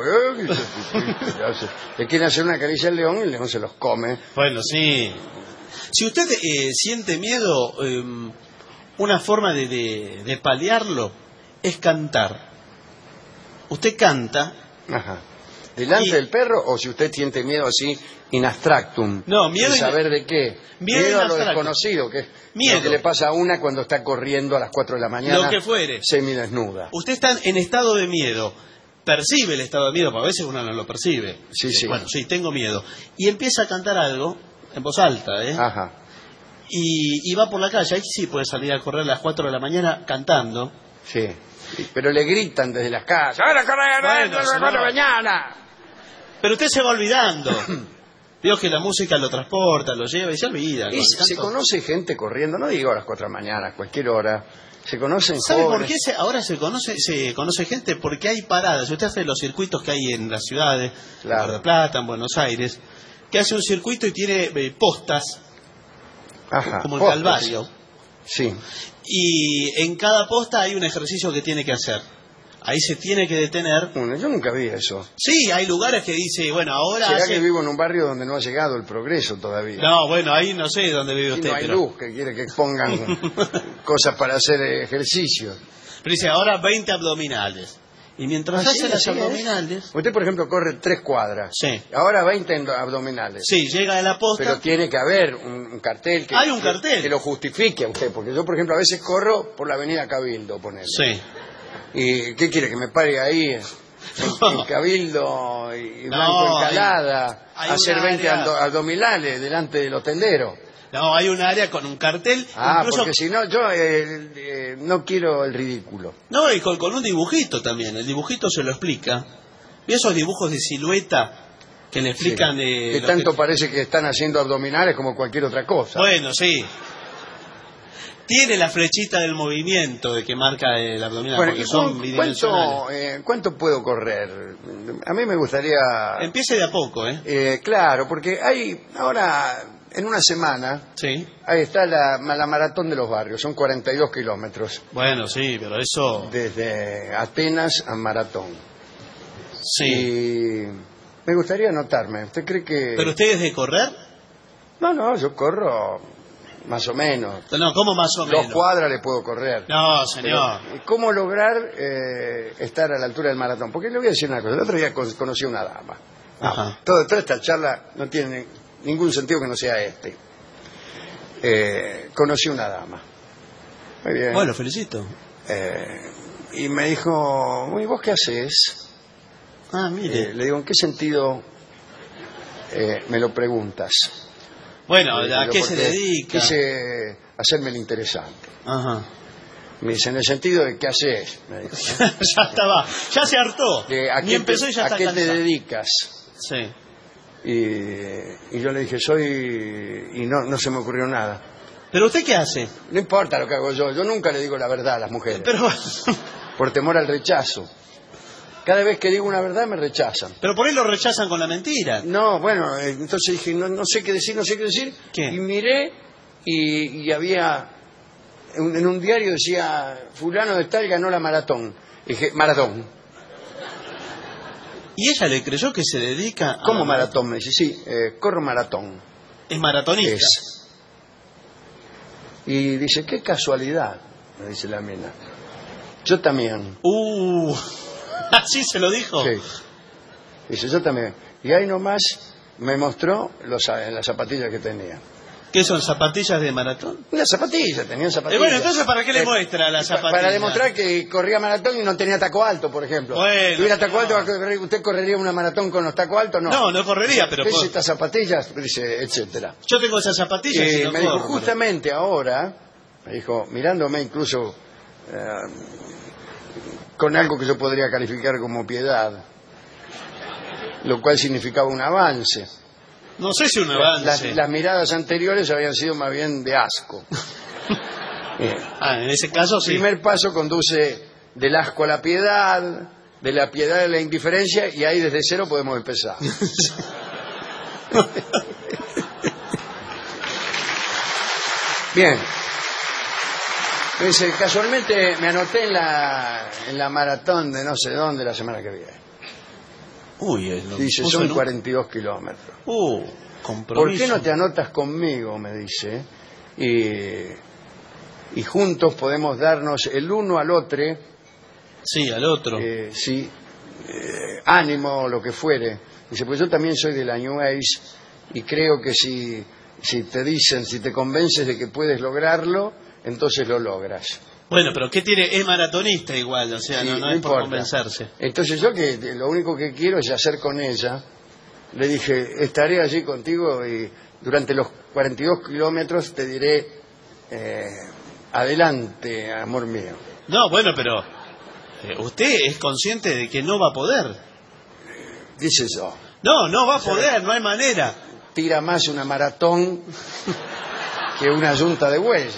le quieren hacer una caricia al león y el león se los come. Bueno, sí. Si usted siente miedo, una forma de paliarlo es cantar. Usted canta. Ajá. ¿Delante del perro o si usted siente miedo así in abstractum? No, miedo sin saber de qué. Miedo a lo desconocido, que es lo que le pasa a una cuando está corriendo a las 4 de la mañana. Lo que fuere. Semidesnuda. Usted está en estado de miedo. Percibe el estado de miedo, porque a veces uno no lo percibe. Sí. Bueno, sí, tengo miedo. Y empieza a cantar algo en voz alta, ¿eh? Ajá. Y va por la calle. Ahí sí puede salir a correr a las 4 de la mañana cantando. Sí. Pero le gritan desde las casas. ¡Ahora corre a las 4 de la mañana! Pero usted se va olvidando. Dios que la música lo transporta, lo lleva y se olvida. Se conoce gente corriendo, no digo a las 4 de la mañana, a cualquier hora. Se conocen ¿Sabe jóvenes. por qué ahora se conoce gente? Porque hay paradas. Usted hace los circuitos que hay en las ciudades, en Mar del Plata, en Buenos Aires, que hace un circuito y tiene postas, como el Calvario. Sí. Y en cada posta hay un ejercicio que tiene que hacer. Ahí se tiene que detener. Bueno, yo nunca vi eso. Sí, hay lugares que dice, bueno, ahora... ¿Será que vivo en un barrio donde no ha llegado el progreso todavía? No, bueno, ahí no sé dónde vive usted. No hay luz, que quiere que pongan cosas para hacer ejercicio. Pero dice, ahora 20 abdominales. Y mientras hace las abdominales... Usted, por ejemplo, corre 3 cuadras. Sí. Ahora 20 abdominales. Sí, llega a la posta. Pero tiene que haber un cartel que... Hay un cartel. Que lo justifique a usted. Porque yo, por ejemplo, a veces corro por la avenida Cabildo, ponele. Sí. ¿Y qué quiere? ¿Que me pare ahí en Cabildo y Blanco Encalada a hacer 20 abdominales delante del hotelero? No, hay un área con un cartel. Incluso... porque si no, yo no quiero el ridículo. No, y con un dibujito también. El dibujito se lo explica. ¿Y esos dibujos de silueta que le explican? Sí. Que tanto parece que están haciendo abdominales como cualquier otra cosa. Bueno, sí. Tiene la flechita del movimiento de que marca el abdominal, bueno, porque son bidimensionales. ¿Cuánto puedo correr? A mí me gustaría... Empiece de a poco, claro, porque hay ahora, en una semana, sí, ahí está la maratón de los barrios, son 42 kilómetros. Bueno, sí, pero eso... Desde Atenas a Maratón. Sí. Y me gustaría anotarme. ¿Usted cree que...? ¿Pero usted es de correr? No, yo corro... Más o menos. No, ¿cómo más o menos? 2 cuadras le puedo correr. No, señor. Pero, ¿cómo lograr estar a la altura del maratón? Porque le voy a decir una cosa. El otro día conocí a una dama. Ajá. Toda esta charla no tiene ningún sentido que no sea este. Conocí a una dama. Muy bien. Bueno, felicito. Y me dijo, ¿y vos qué haces? Ah, mire. Le digo, ¿en qué sentido me lo preguntas? Bueno, ¿a qué se dedica? Quise hacerme el interesante. Ajá. Me dice, en el sentido de ¿qué haces? Me dijo, ya estaba, ya se hartó. Ni empezó y ya está cansado. ¿A qué te dedicas? Sí. Y yo le dije, y no se me ocurrió nada. ¿Pero usted qué hace? No importa lo que hago yo nunca le digo la verdad a las mujeres. Pero... por temor al rechazo. Cada vez que digo una verdad me rechazan. Pero por ahí lo rechazan con la mentira. No, bueno, entonces dije, no sé qué decir. ¿Qué? Y miré y había, en un diario decía, fulano de tal ganó la maratón. Y dije, maratón. ¿Y ella le creyó que se dedica a... ¿Cómo maratón? Me dice, sí, corro maratón. ¿Es maratonista? Es. Y dice, qué casualidad, me dice la mina. Yo también. ¿Así se lo dijo? Sí. Dice, yo también. Y ahí nomás me mostró las zapatillas que tenía. ¿Qué son, zapatillas de maratón? Las zapatillas, tenían zapatillas. Bueno, entonces, ¿para qué le muestra las zapatillas? Para demostrar que corría maratón y no tenía taco alto, por ejemplo. Bueno, si tuviera taco alto, ¿usted correría una maratón con los tacos altos? No. No correría, pero... ¿Ves estas zapatillas? Dice, etcétera. Yo tengo esas zapatillas y no me dijo, justamente ahora, me dijo, mirándome incluso con algo que yo podría calificar como piedad, lo cual significaba un avance. No sé si un avance. Las miradas anteriores habían sido más bien de asco. En ese caso sí. El primer paso conduce del asco a la piedad, de la piedad a la indiferencia, y ahí desde cero podemos empezar. Bien. Entonces, casualmente me anoté en la maratón de no sé dónde la semana que viene. Dice, son 42 kilómetros. Compromiso. ¿Por qué no te anotas conmigo? Me dice. Y juntos podemos darnos el uno al otro. Sí, al otro. Sí. Ánimo, lo que fuere. Dice, pues yo también soy de la New Age y creo que si te dicen, si te convences de que puedes lograrlo, entonces lo logras. Bueno, pero ¿qué tiene? Es maratonista igual, o sea, Sí, no es por convencerse. Entonces yo que lo único que quiero es hacer con ella. Le dije, estaré allí contigo y durante los 42 kilómetros te diré, adelante, amor mío. No, bueno, pero usted es consciente de que no va a poder. Dice yo. No va a poder, no hay manera. Tira más una maratón que una yunta de bueyes.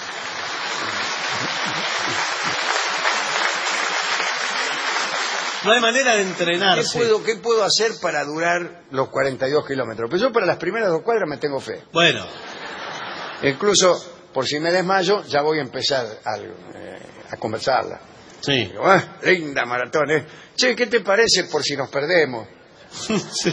No hay manera de entrenarse. ¿Qué puedo hacer para durar los 42 kilómetros? Pues yo para las primeras 2 cuadras me tengo fe. Bueno. Incluso, por si me desmayo, ya voy a empezar a conversarla. Sí. Digo, linda maratón, ¿eh? Che, ¿qué te parece por si nos perdemos? Sí.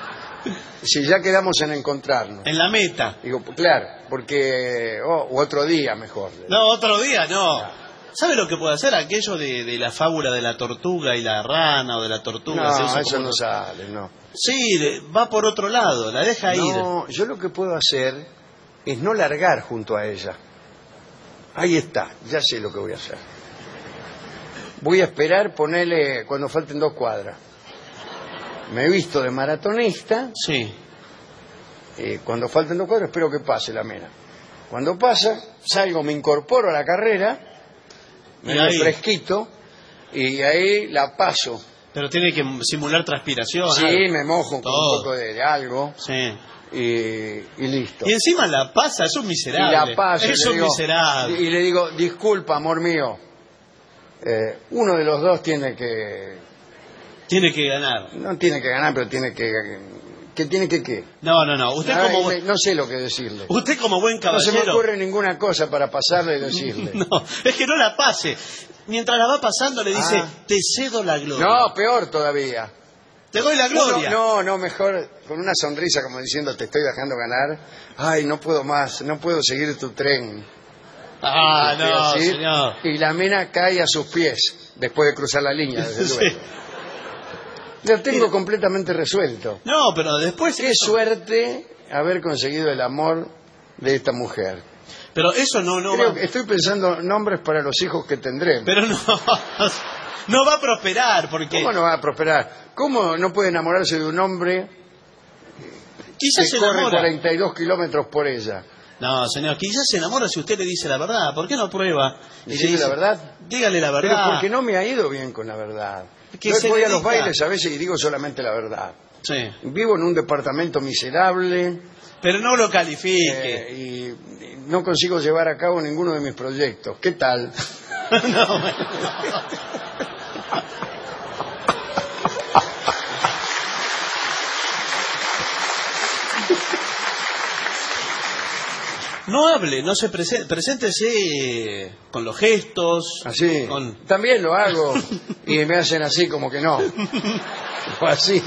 Si ya quedamos en encontrarnos. En la meta. Digo, claro, porque... otro día mejor. No, otro día no. ¿Sabe lo que puede hacer? Aquello de la fábula de la tortuga y la rana, o de la tortuga. No, eso no sale, no. Sí, va por otro lado, la deja ir. No, yo lo que puedo hacer es no largar junto a ella. Ahí está, ya sé lo que voy a hacer. Voy a esperar ponerle cuando falten 2 cuadras. Me he visto de maratonista. Sí. Cuando falten 2 cuadras espero que pase la mena. Cuando pasa, salgo, me incorporo a la carrera, me refresquito y ahí la paso. Pero tiene que simular transpiración. Sí, algo. me mojo con un poco de algo. Sí. Y listo. Y encima la pasa, es un miserable. Y la paso. Es un miserable. Y le digo, disculpa, amor mío. Uno de los dos tiene que... Tiene que ganar. No tiene que ganar, pero tiene que... ¿Qué tiene que qué? No. Usted no sé lo que decirle. Usted como buen caballero... No se me ocurre ninguna cosa para pasarle y decirle. No, es que no la pase. Mientras la va pasando le dice, te cedo la gloria. No, peor todavía. Te doy la gloria. No, mejor con una sonrisa como diciendo, te estoy dejando ganar. Ay, no puedo más, no puedo seguir tu tren. No, señor. Y la mina cae a sus pies después de cruzar la línea, desde luego. Sí. Lo tengo completamente resuelto. No, pero después... Qué suerte haber conseguido el amor de esta mujer. Pero eso no va... Estoy pensando nombres para los hijos que tendremos. Pero no va a prosperar, porque... ¿Cómo no va a prosperar? ¿Cómo no puede enamorarse de un hombre quizás que corre 42 kilómetros por ella? No, señor, quizás se enamora si usted le dice la verdad. ¿Por qué no prueba? ¿Decirle la verdad? Dígale la verdad. Pero porque no me ha ido bien con la verdad. Yo voy a los bailes a veces y digo solamente la verdad. Sí. Vivo en un departamento miserable. Pero no lo califique. Y no consigo llevar a cabo ninguno de mis proyectos. ¿Qué tal? No hable, no se preséntese con los gestos. Así. También lo hago y me hacen así como que no. O así.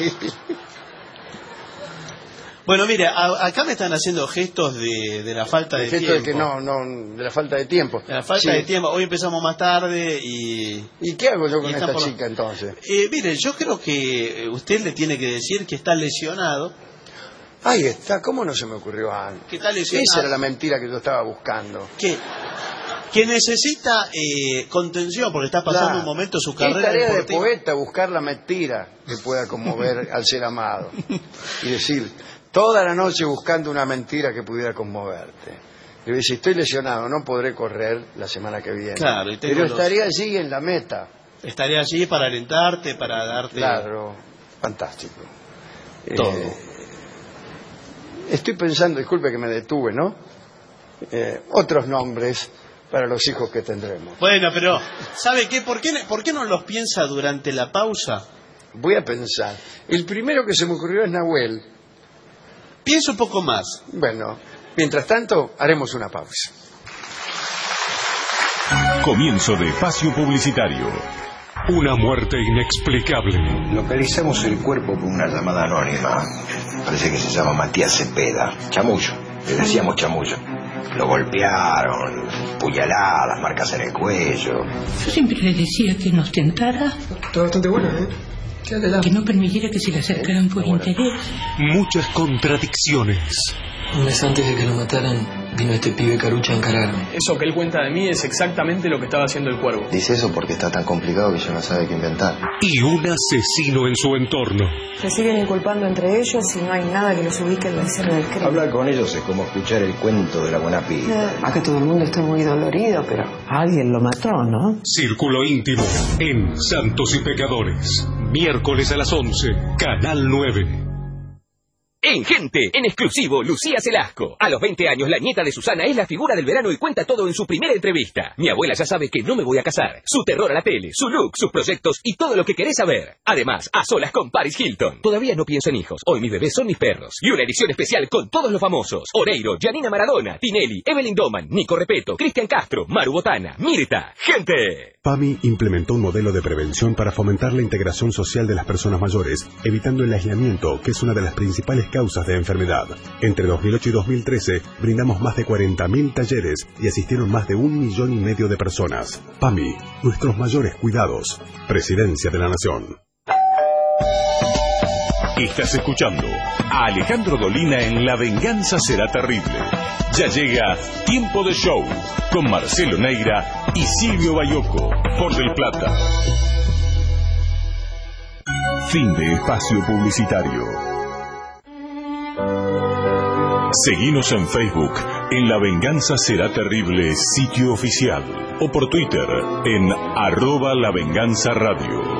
Bueno, mire, acá me están haciendo gestos de la falta de tiempo. De que de la falta de tiempo. De la falta de tiempo. Hoy empezamos más tarde y... ¿Y qué hago yo con esta chica entonces? Mire, yo creo que usted le tiene que decir que está lesionado. Ahí está, ¿cómo no se me ocurrió antes? ¿Qué tal lesionado? Esa era la mentira que yo estaba buscando. Que necesita contención porque está pasando un momento su carrera. Es tarea deportiva. de poeta buscar la mentira que pueda conmover al ser amado. Y decir, toda la noche buscando una mentira que pudiera conmoverte. Le voy a decir, estoy lesionado, no podré correr la semana que viene. Claro, y pero estaría allí en la meta. Estaría allí para alentarte, para darte... Claro, fantástico. Todo. Estoy pensando, disculpe que me detuve, ¿no? Otros nombres para los hijos que tendremos. Bueno, pero ¿sabe qué? ¿Por qué no los piensa durante la pausa? Voy a pensar. El primero que se me ocurrió es Nahuel. Pienso un poco más. Bueno, mientras tanto, haremos una pausa. Comienzo de espacio publicitario. Una muerte inexplicable. Localizamos el cuerpo por una llamada anónima. Parece que se llama Matías Cepeda. Chamullo. Le decíamos chamullo. Lo golpearon, puñaladas, marcas en el cuello. Yo siempre le decía que nos tentara. Está bastante buena, ¿eh? Que no permitiera que se le acercaran por interés. Muchas contradicciones. Un mes antes de que lo mataran, vino este pibe Carucha a encararme. Eso que él cuenta de mí es exactamente lo que estaba haciendo el cuervo. Dice eso porque está tan complicado que ya no sabe qué inventar. Y un asesino en su entorno. Se siguen inculpando entre ellos y no hay nada que los ubique en la escena del crimen. Hablar con ellos es como escuchar el cuento de la buena piba. Acá todo el mundo está muy dolorido, pero alguien lo mató, ¿no? Círculo íntimo en Santos y Pecadores. Miércoles a las 11, Canal 9. En Gente, en exclusivo, Lucía Celasco. A los 20 años, la nieta de Susana es la figura del verano y cuenta todo en su primera entrevista. Mi abuela ya sabe que no me voy a casar. Su terror a la tele, su look, sus proyectos y todo lo que querés saber. Además, a solas con Paris Hilton. Todavía no pienso en hijos. Hoy mis bebés son mis perros. Y una edición especial con todos los famosos. Oreiro, Gianina Maradona, Tinelli, Evelyn Doman, Nico Repeto, Cristian Castro, Maru Botana, Mirta. ¡Gente! PAMI implementó un modelo de prevención para fomentar la integración social de las personas mayores, evitando el aislamiento, que es una de las principales causas de enfermedad. Entre 2008 y 2013, brindamos más de 40.000 talleres y asistieron más de 1,5 millones de personas. PAMI, nuestros mayores cuidados. Presidencia de la Nación. Estás escuchando a Alejandro Dolina en La Venganza Será Terrible. Ya llega Tiempo de Show con Marcelo Neira y Silvio Bayoco por Del Plata. Fin de espacio publicitario. Seguinos en Facebook en La Venganza Será Terrible sitio oficial o por Twitter en @lavenganzaradio.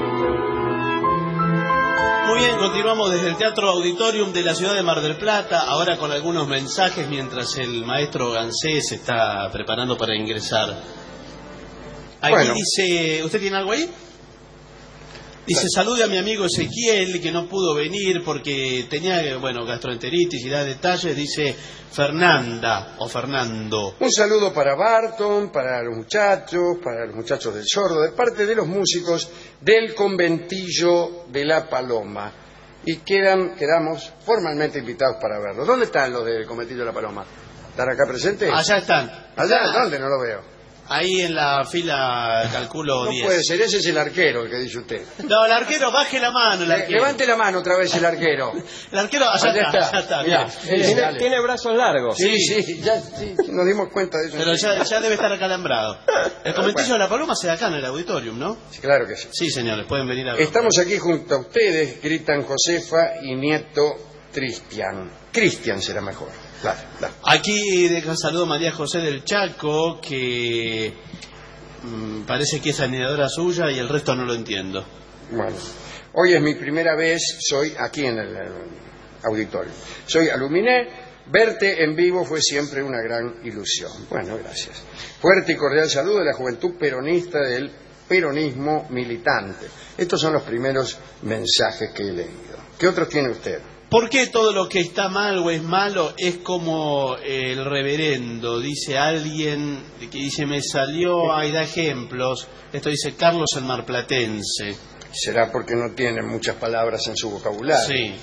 Muy bien, continuamos desde el Teatro Auditorium de la ciudad de Mar del Plata, ahora con algunos mensajes mientras el maestro Gansé se está preparando para ingresar. Aquí dice, ¿usted tiene algo ahí? Dice, salude a mi amigo Ezequiel, que no pudo venir porque tenía, gastroenteritis y da detalles. Dice Fernanda o Fernando. Un saludo para Barton, para los muchachos del Sordo, de parte de los músicos del Conventillo de la Paloma. Y quedamos formalmente invitados para verlos. ¿Dónde están los del Conventillo de la Paloma? ¿Están acá presentes? Allá están. ¿Allá? ¿Dónde? No lo veo. Ahí en la fila, calculo 10. No puede ser, ese es el arquero, el que dice usted. No, el arquero, baje la mano. Levante la mano otra vez el arquero. El arquero, allá está. Mirá, tiene brazos largos. Sí, ya nos dimos cuenta de eso. Pero ya debe estar acalambrado. El Conventillo de la Paloma se da acá en el auditorium, ¿no? Sí, claro que sí. Sí, señores, pueden venir a ver. Estamos aquí junto a ustedes, gritan Josefa y nieto Cristian. Cristian será mejor. Claro. Aquí deja saludo a María José del Chaco, que parece que es animadora suya y el resto no lo entiendo. Bueno, hoy es mi primera vez, soy aquí en el auditorio. Soy Aluminé, verte en vivo fue siempre una gran ilusión. Bueno, gracias. Fuerte y cordial saludo de la juventud peronista del peronismo militante. Estos son los primeros mensajes que he leído. ¿Qué otros tiene usted? ¿Por qué todo lo que está mal o es malo es como el reverendo? Dice alguien que dice, me salió, ahí da ejemplos. Esto dice Carlos el Marplatense. Será porque no tiene muchas palabras en su vocabulario. Sí.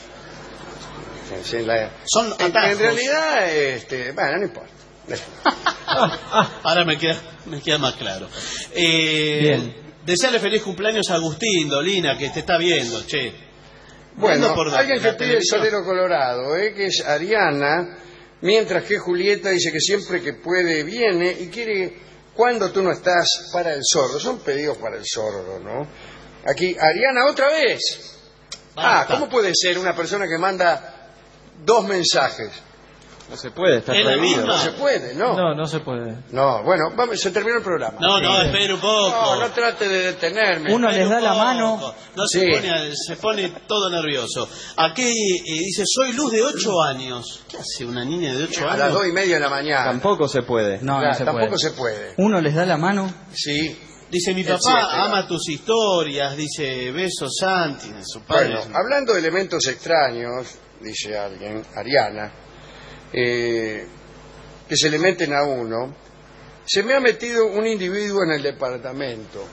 Son atajos. En realidad, no importa. Ahora me queda más claro. Bien. Desearle feliz cumpleaños a Agustín Dolina, que te está viendo, che. Bueno, alguien que pide el solero colorado, que es Ariana, mientras que Julieta dice que siempre que puede viene y quiere, cuando tú no estás, para el sordo. Son pedidos para el sordo, ¿no? Aquí, Ariana, otra vez. ¿Cómo puede ser una persona que manda 2 mensajes? No se puede, está ¿Es la prohibido. misma? No se puede, ¿no? No se puede. No, bueno, vamos, se terminó el programa. No, espere un poco. No trate de detenerme. Uno les da la mano. No Sí. se pone todo nervioso. Aquí dice, soy Luz de 8 años. ¿Qué hace una niña de 8 A años? las 2:30 de la mañana. Tampoco se puede. Claro, tampoco se puede. Uno les da la mano. Sí. Dice, mi papá ama tus historias. Dice, besos Santi. Su padre. Bueno, hablando de elementos extraños, dice alguien, Ariana, que se le meten a uno, se me ha metido un individuo en el departamento.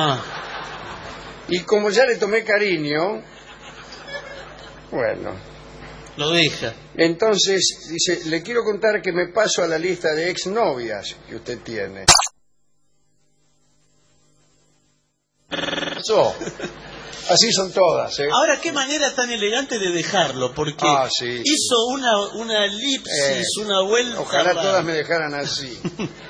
Y como ya le tomé cariño, bueno, lo deja. Entonces, dice, le quiero contar que me paso a la lista de exnovias que usted tiene. Así son todas, ¿eh? Ahora, qué manera tan elegante de dejarlo, porque sí. hizo una elipsis, una vuelta. Ojalá todas me dejaran así.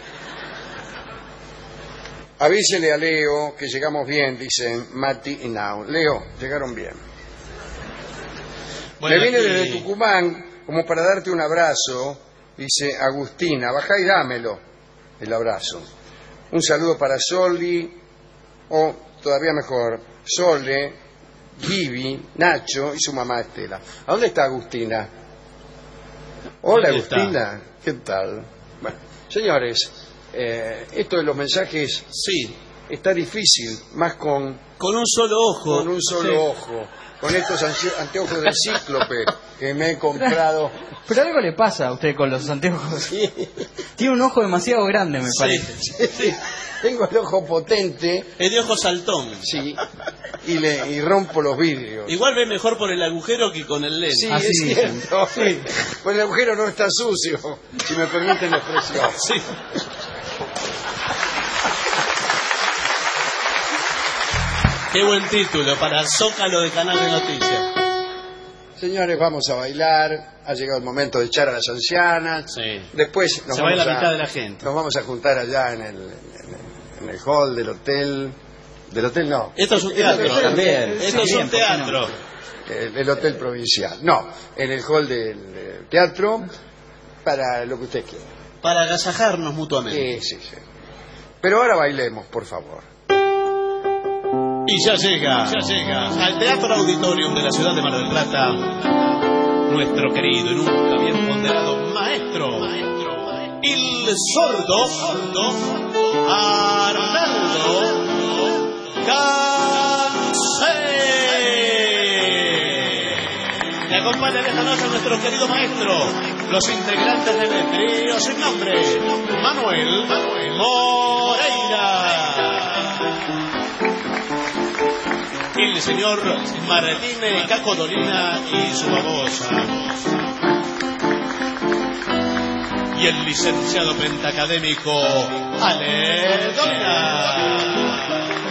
Avísele a Leo que llegamos bien, dicen Mati y Now. Leo, llegaron bien. Bueno, me vine aquí... desde Tucumán como para darte un abrazo, dice Agustina. Bajá y dámelo, el abrazo. Un saludo para Soli, o todavía mejor, Sole, Gibi, Nacho y su mamá Estela. ¿A dónde está Agustina? Hola Agustina, ¿qué tal? Bueno, señores, esto de los mensajes está difícil, más con un solo ojo. Con un solo ojo. Con estos anteojos de cíclope que me he comprado. Pero algo le pasa a usted con los anteojos. Sí. Tiene un ojo demasiado grande, me parece. Sí. Tengo el ojo potente. El de ojo saltón. Sí. Y rompo los vidrios. Igual ve mejor por el agujero que con el lente. Sí, es cierto. Sí. Pues el agujero no está sucio, si me permiten la expresión. Sí. Qué buen título para Zócalo de Canal de Noticias. Señores, vamos a bailar. Ha llegado el momento de echar a las ancianas. Sí. Después se va la mitad de la gente. Nos vamos a juntar allá en el hall del hotel. Del hotel no. Esto es un teatro. También. Esto es un teatro. El hotel provincial. No, en el hall del teatro para lo que usted quiera. Para agasajarnos mutuamente. Sí. Pero ahora bailemos, por favor. Y ya llega al Teatro Auditorium de la ciudad de Mar del Plata nuestro querido y nunca bien ponderado maestro, el sordo Arnaldo Cancé. Le acompañan esta noche a nuestro querido maestro, los integrantes del trío sin nombre, Manuel Moreira, el señor Martín Cacodolina y su babosa, y el licenciado pentacadémico Ale Dona.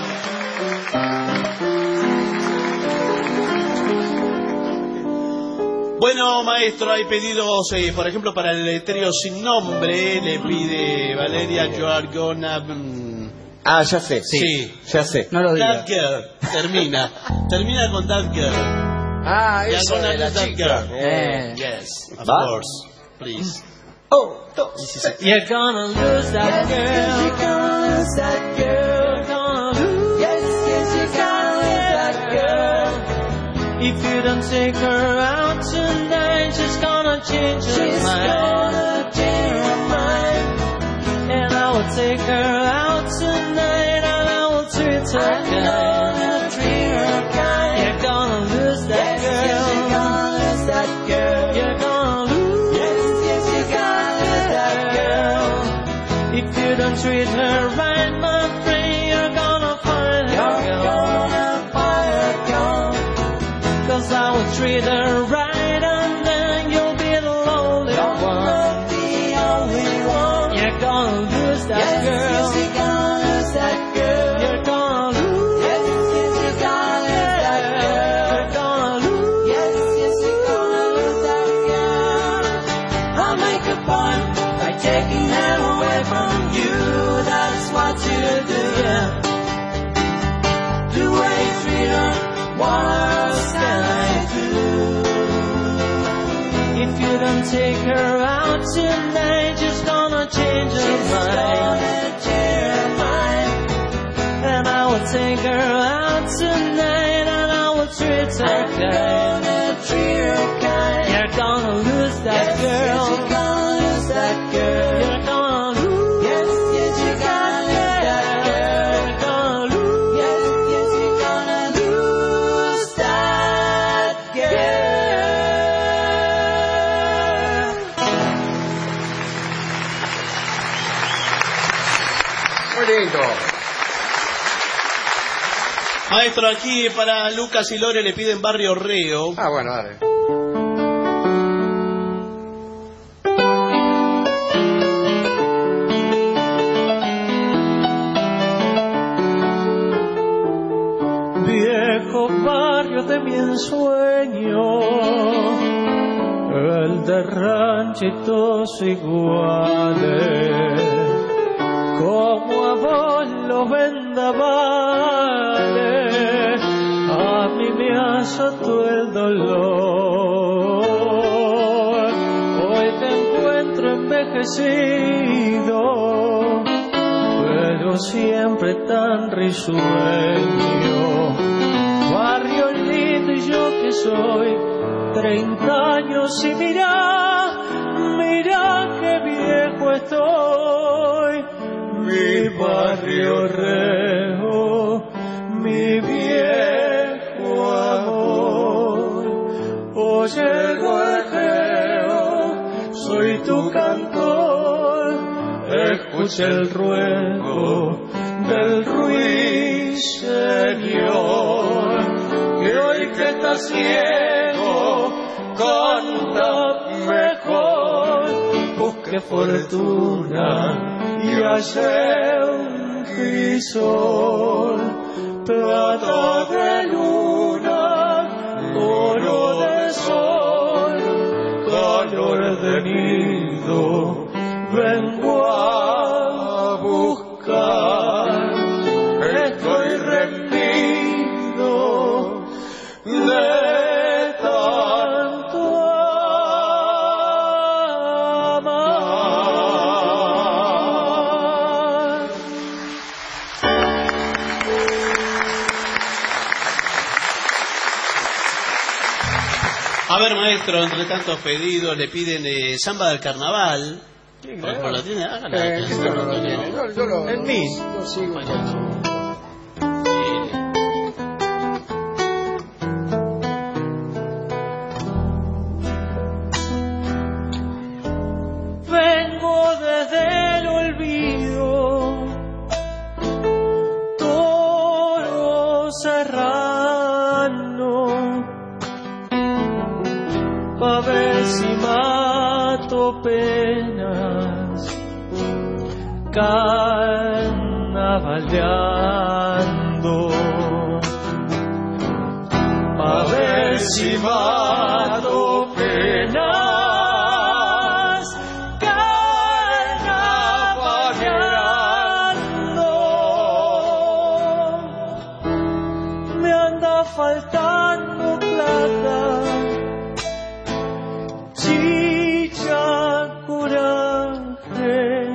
Bueno, maestro, hay pedidos, por ejemplo, para el trío sin nombre, le pide Valeria Joargona. Ah, ya sé. Sí. Ya sé. No lo digas. That Girl. Termina con That Girl. Ah, esa Gonna de la lose that chica. girl. Yes, of ¿Va? course. Please. Oh, dos. You're gonna lose that girl. You're gonna lose that girl. Gonna lose. Yes, you're gonna lose that girl. If you don't take her out tonight, she's gonna change her mind. She's gonna change her mind. And I will take her out tonight, and I will treat her kind. Treat her kind. You're gonna lose that girl. Yes, you're gonna lose that girl. You're gonna lose. Yes, you're gonna lose that girl. If you don't treat her right, my friend, you're gonna find her. You're gonna find her gone. 'Cause I will treat her right, and then you'll be the lonely one. The only one. You're gonna lose that girl. Yes, you're gonna lose that girl. You're gonna lose. Yes, you're gonna lose that girl. You're gonna lose. Yes, you're gonna lose that girl. I'll make a point by taking her away from you. That's what you do, yeah. The way you treat her, what else can I do? If you you don't take her out tonight, just gonna change her mind. And I will take her out tonight, and I will treat her kind. You're gonna lose that girl. You're gonna lose that girl. You're gonna lose. Yes, you're gonna lose that girl. You're gonna lose. Yes, you're gonna lose that girl. Muy lindo. Maestro, aquí para Lucas y Lore le piden Barrio Reo. Ah, bueno, dale. Viejo barrio de mi ensueño, el de ranchitos iguales, como a vos los vendavales, a mí me azotó el dolor. Hoy te encuentro envejecido, pero siempre tan risueño. Barrio lindo y yo que soy 30 años y mira, mira qué viejo estoy. Mi barrio Reo, mi viejo amor. Oye gorjeo, soy tu cantor, escucha el ruego del ruiseñor, que hoy que estás ciego canta mejor. Busque fortuna y hace un crisol, plata de luna, oro de sol, calor de nido, vengo a buscar. Estoy rendido de tanto amar. A ver, maestro, entre tantos pedidos le piden samba del carnaval. Por la tiene, hágala. Yo lo En mí. Lo sigo. Vengo desde el olvido, toro serrano, pa' ver si mato penas, carnavaleando, pa' ver si mato penas, carnavaleando. Me anda faltando plata, chicha, coraje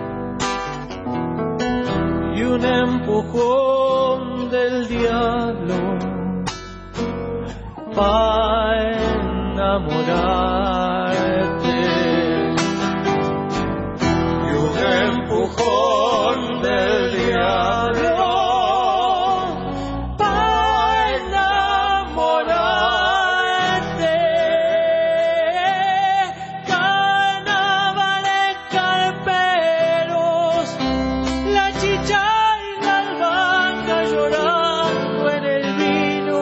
y un empujón del diablo pa' enamorarte, y un empujón del diablo pa' enamorarte. Carnavales carperos, la chicha y la albahaca llorando en el vino,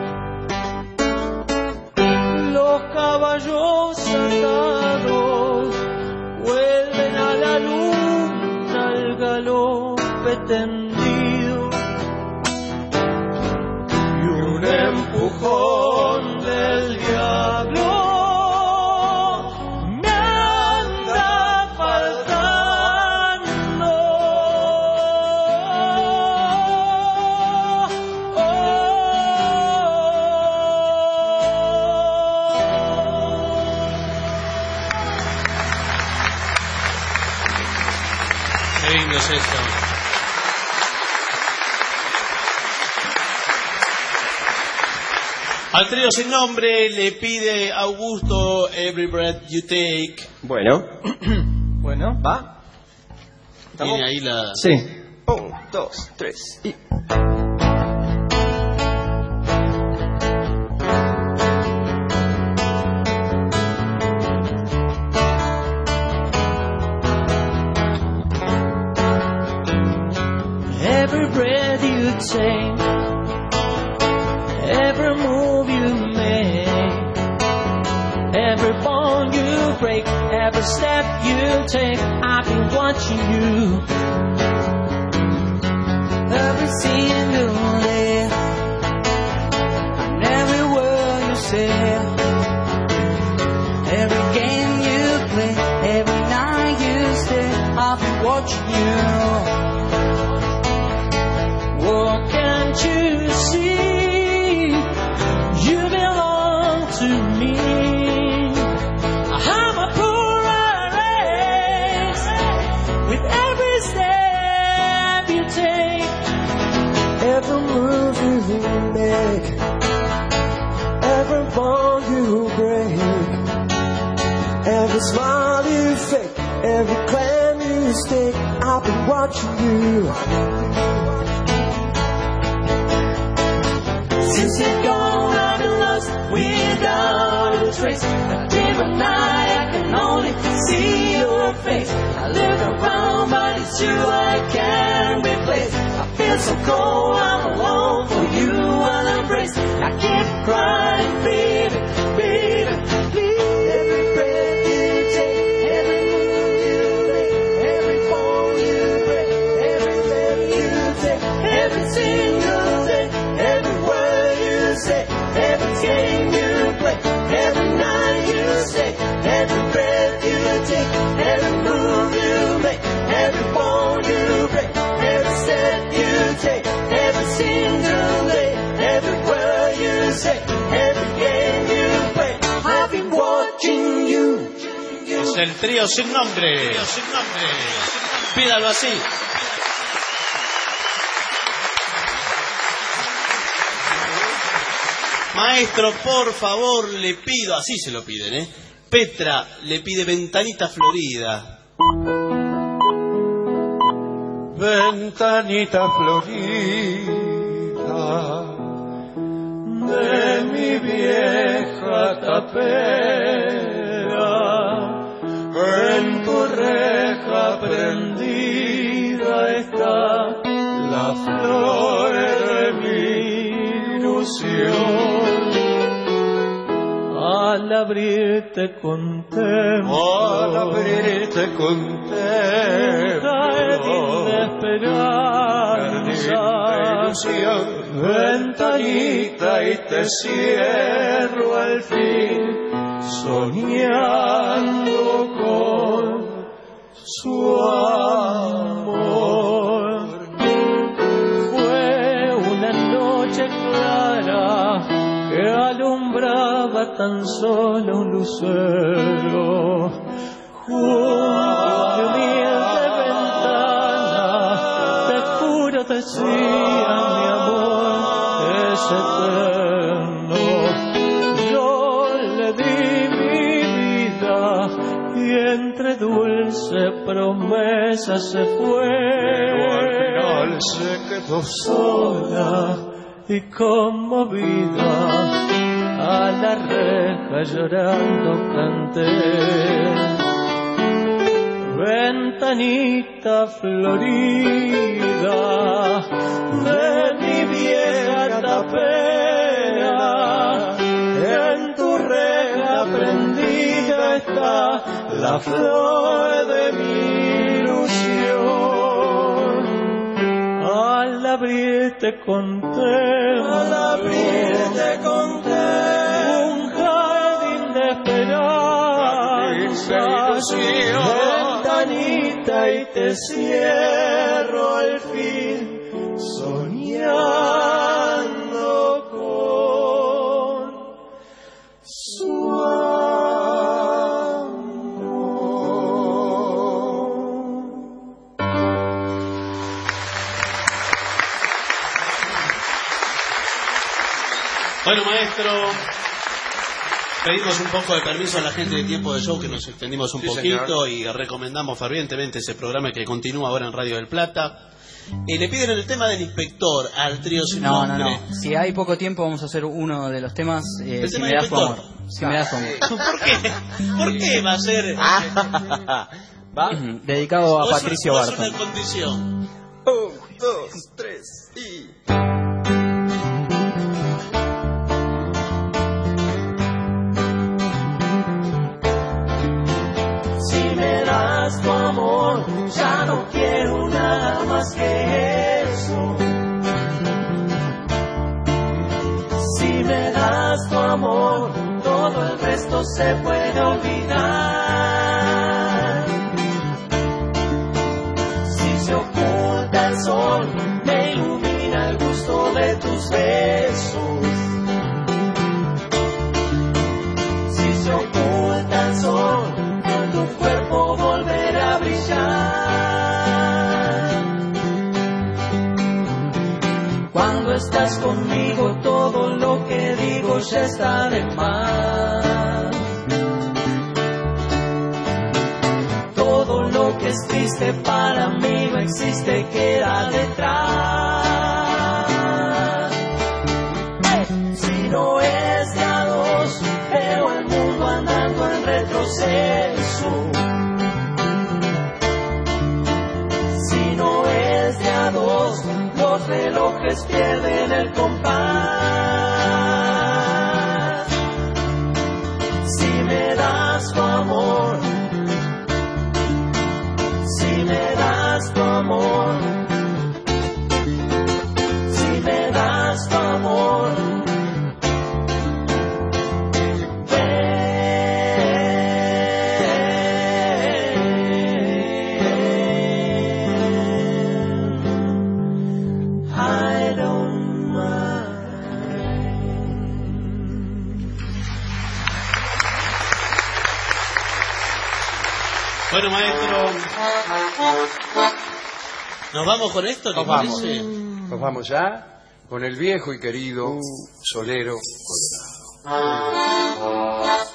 los caballos atados vuelven a la luna al galope tendido, y un empujón del diablo me anda faltando. es esto? Al trío sin nombre le pide Augusto Every Breath You Take. Bueno. Bueno, va. Tiene ahí la... Sí. 1, 2, 3 y... Every breath you take, every move you make, every bone you break, every step you take, I've been watching you. Every single day, and every word you say, every game you play, every night you stay, I've been watching you. Oh, can't you see, you belong to me. I'm a poor race, with every step you take, every move you make, every bond you break, every smile you fake, every claim you stake, I've been watching you. Since you're gone, I've been lost without a trace. A dim of night, I can only see your face. I look around, but it's you I can't replace. I feel so cold, I'm alone for you, I'll embrace. I keep crying, baby, baby, please. Every breath you take, every move you make, every bone you break, every step you take, every single day, every word you say, every game you play, every night you stay, every breath you take, every move you make, every bone you break, every step you take, every single day, every word you say, every game you play, I've been watching you. Es el trío sin nombre. Pídalo así. Maestro, por favor, le pido, así se lo piden, ¿eh? Petra le pide Ventanita Florida. Ventanita florida de mi vieja tapera, en tu reja prendida está la flor de mi ilusión. Al abrirte contemplo, jardín de esperanza, ventanita y te cierro al fin, soñando con su amor. Fue una noche clara que alumbraba tan solo un lucero. Junto a mi humilde ventana, te juro decía mi amor es eterno. Yo le di mi vida y entre dulce promesa se fue. Pero al final se quedó sola y conmovida, a la reja llorando canté. Ventanita florida de mi vieja tapera, en tu reja prendida está la flor de mi ilusión. Al abrirte contemplo, un jardín de esperanza, ventanita y te cierro al fin, soñando con su amor. Bueno, maestro, pedimos un poco de permiso a la gente de Tiempo de Show, que nos extendimos un poquito, señor, y recomendamos fervientemente ese programa que continúa ahora en Radio del Plata. Le piden el tema del inspector al trío sin nombre. No. Si hay poco tiempo vamos a hacer uno de los temas. Si me das tu amor. Si me das tu amor. ¿Por qué va a ser? ¿Va? Dedicado a Patricio Barton. Una condición. 1, 2, 3 y... Si me das tu amor, ya no quiero nada más que eso. Si me das tu amor, todo el resto se puede olvidar. Si se oculta el sol, me ilumina el gusto de tus besos. Si se oculta el sol, en tu cuerpo volverá a brillar. Cuando estás conmigo, todo lo que digo ya está de más. Todo lo que es triste para mí no existe, queda detrás. Si no es de a dos, veo el mundo andando en retroceso. Si no es de a dos, los relojes pierden el compás. Si me das tu amor, si me das tu amor, si me das tu amor, Bueno, maestro, ¿nos vamos con esto? Nos vamos ya con el viejo y querido Solero Colorado.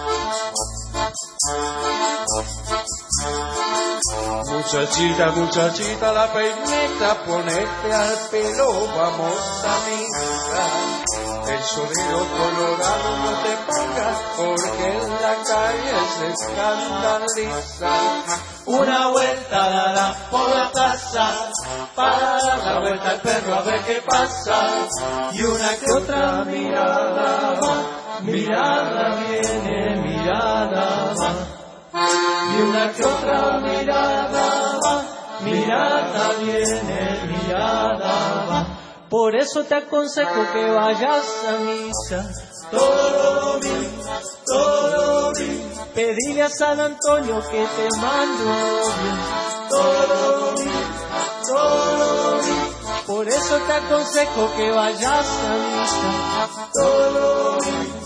Muchachita, muchachita, la peineta, ponete al pelo, vamos amiga. El solero colorado no te pongas, porque en la calle se escandaliza. Una vuelta dada por la plaza, para dar la vuelta al perro a ver qué pasa. Y una que otra mirada va, mirada viene, mirada va. Y una que otra mirada va, mirada viene, mirada va. Por eso te aconsejo que vayas a misa todo domingo. Pedile a San Antonio que te mande un novio todo domingo. Por eso te aconsejo que vayas a misa todo domingo.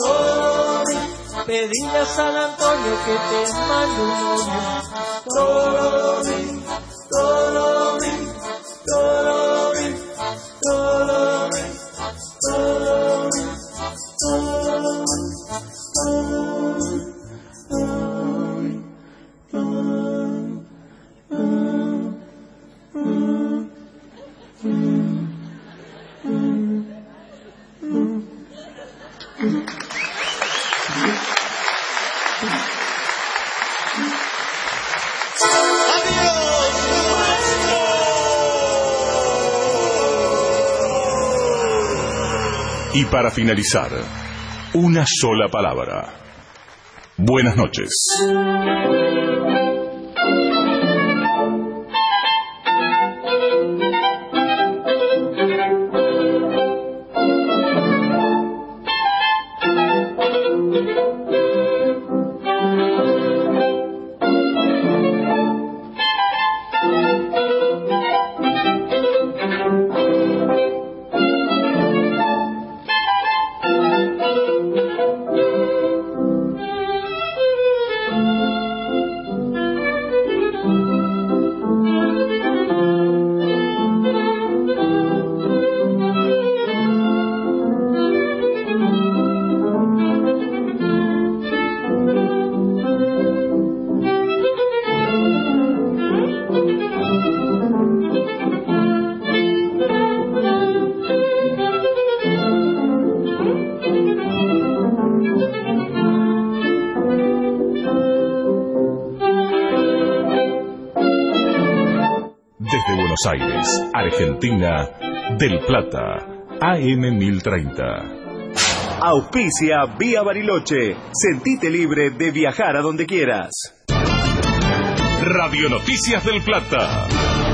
Pedile a San Antonio que te mande un novio todo domingo. Y para finalizar, una sola palabra. Buenas noches. Buenos Aires, Argentina, del Plata, AM 1030. Auspicia Vía Bariloche. Sentite libre de viajar a donde quieras. Radio Noticias del Plata.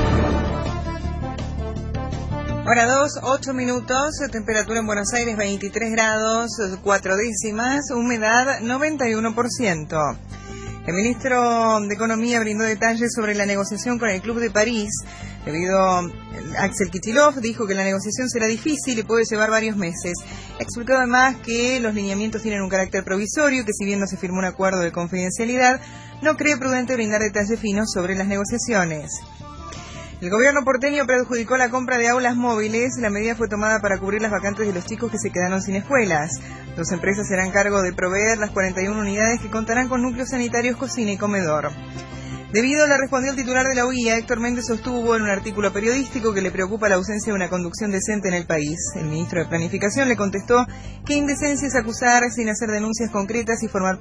Hora 2, 8 minutos, temperatura en Buenos Aires 23 grados, 4 décimas, humedad 91%. El ministro de Economía brindó detalles sobre la negociación con el Club de París. Axel Kicillof dijo que la negociación será difícil y puede llevar varios meses. Explicó además que los lineamientos tienen un carácter provisorio, que si bien no se firmó un acuerdo de confidencialidad, no cree prudente brindar detalles finos sobre las negociaciones. El gobierno porteño perjudicó la compra de aulas móviles. La medida fue tomada para cubrir las vacantes de los chicos que se quedaron sin escuelas. 2 empresas serán cargo de proveer las 41 unidades que contarán con núcleos sanitarios, cocina y comedor. Debido, le respondió el titular de la UIA, Héctor Méndez sostuvo en un artículo periodístico que le preocupa la ausencia de una conducción decente en el país. El ministro de Planificación le contestó que indecencia es acusar sin hacer denuncias concretas y formar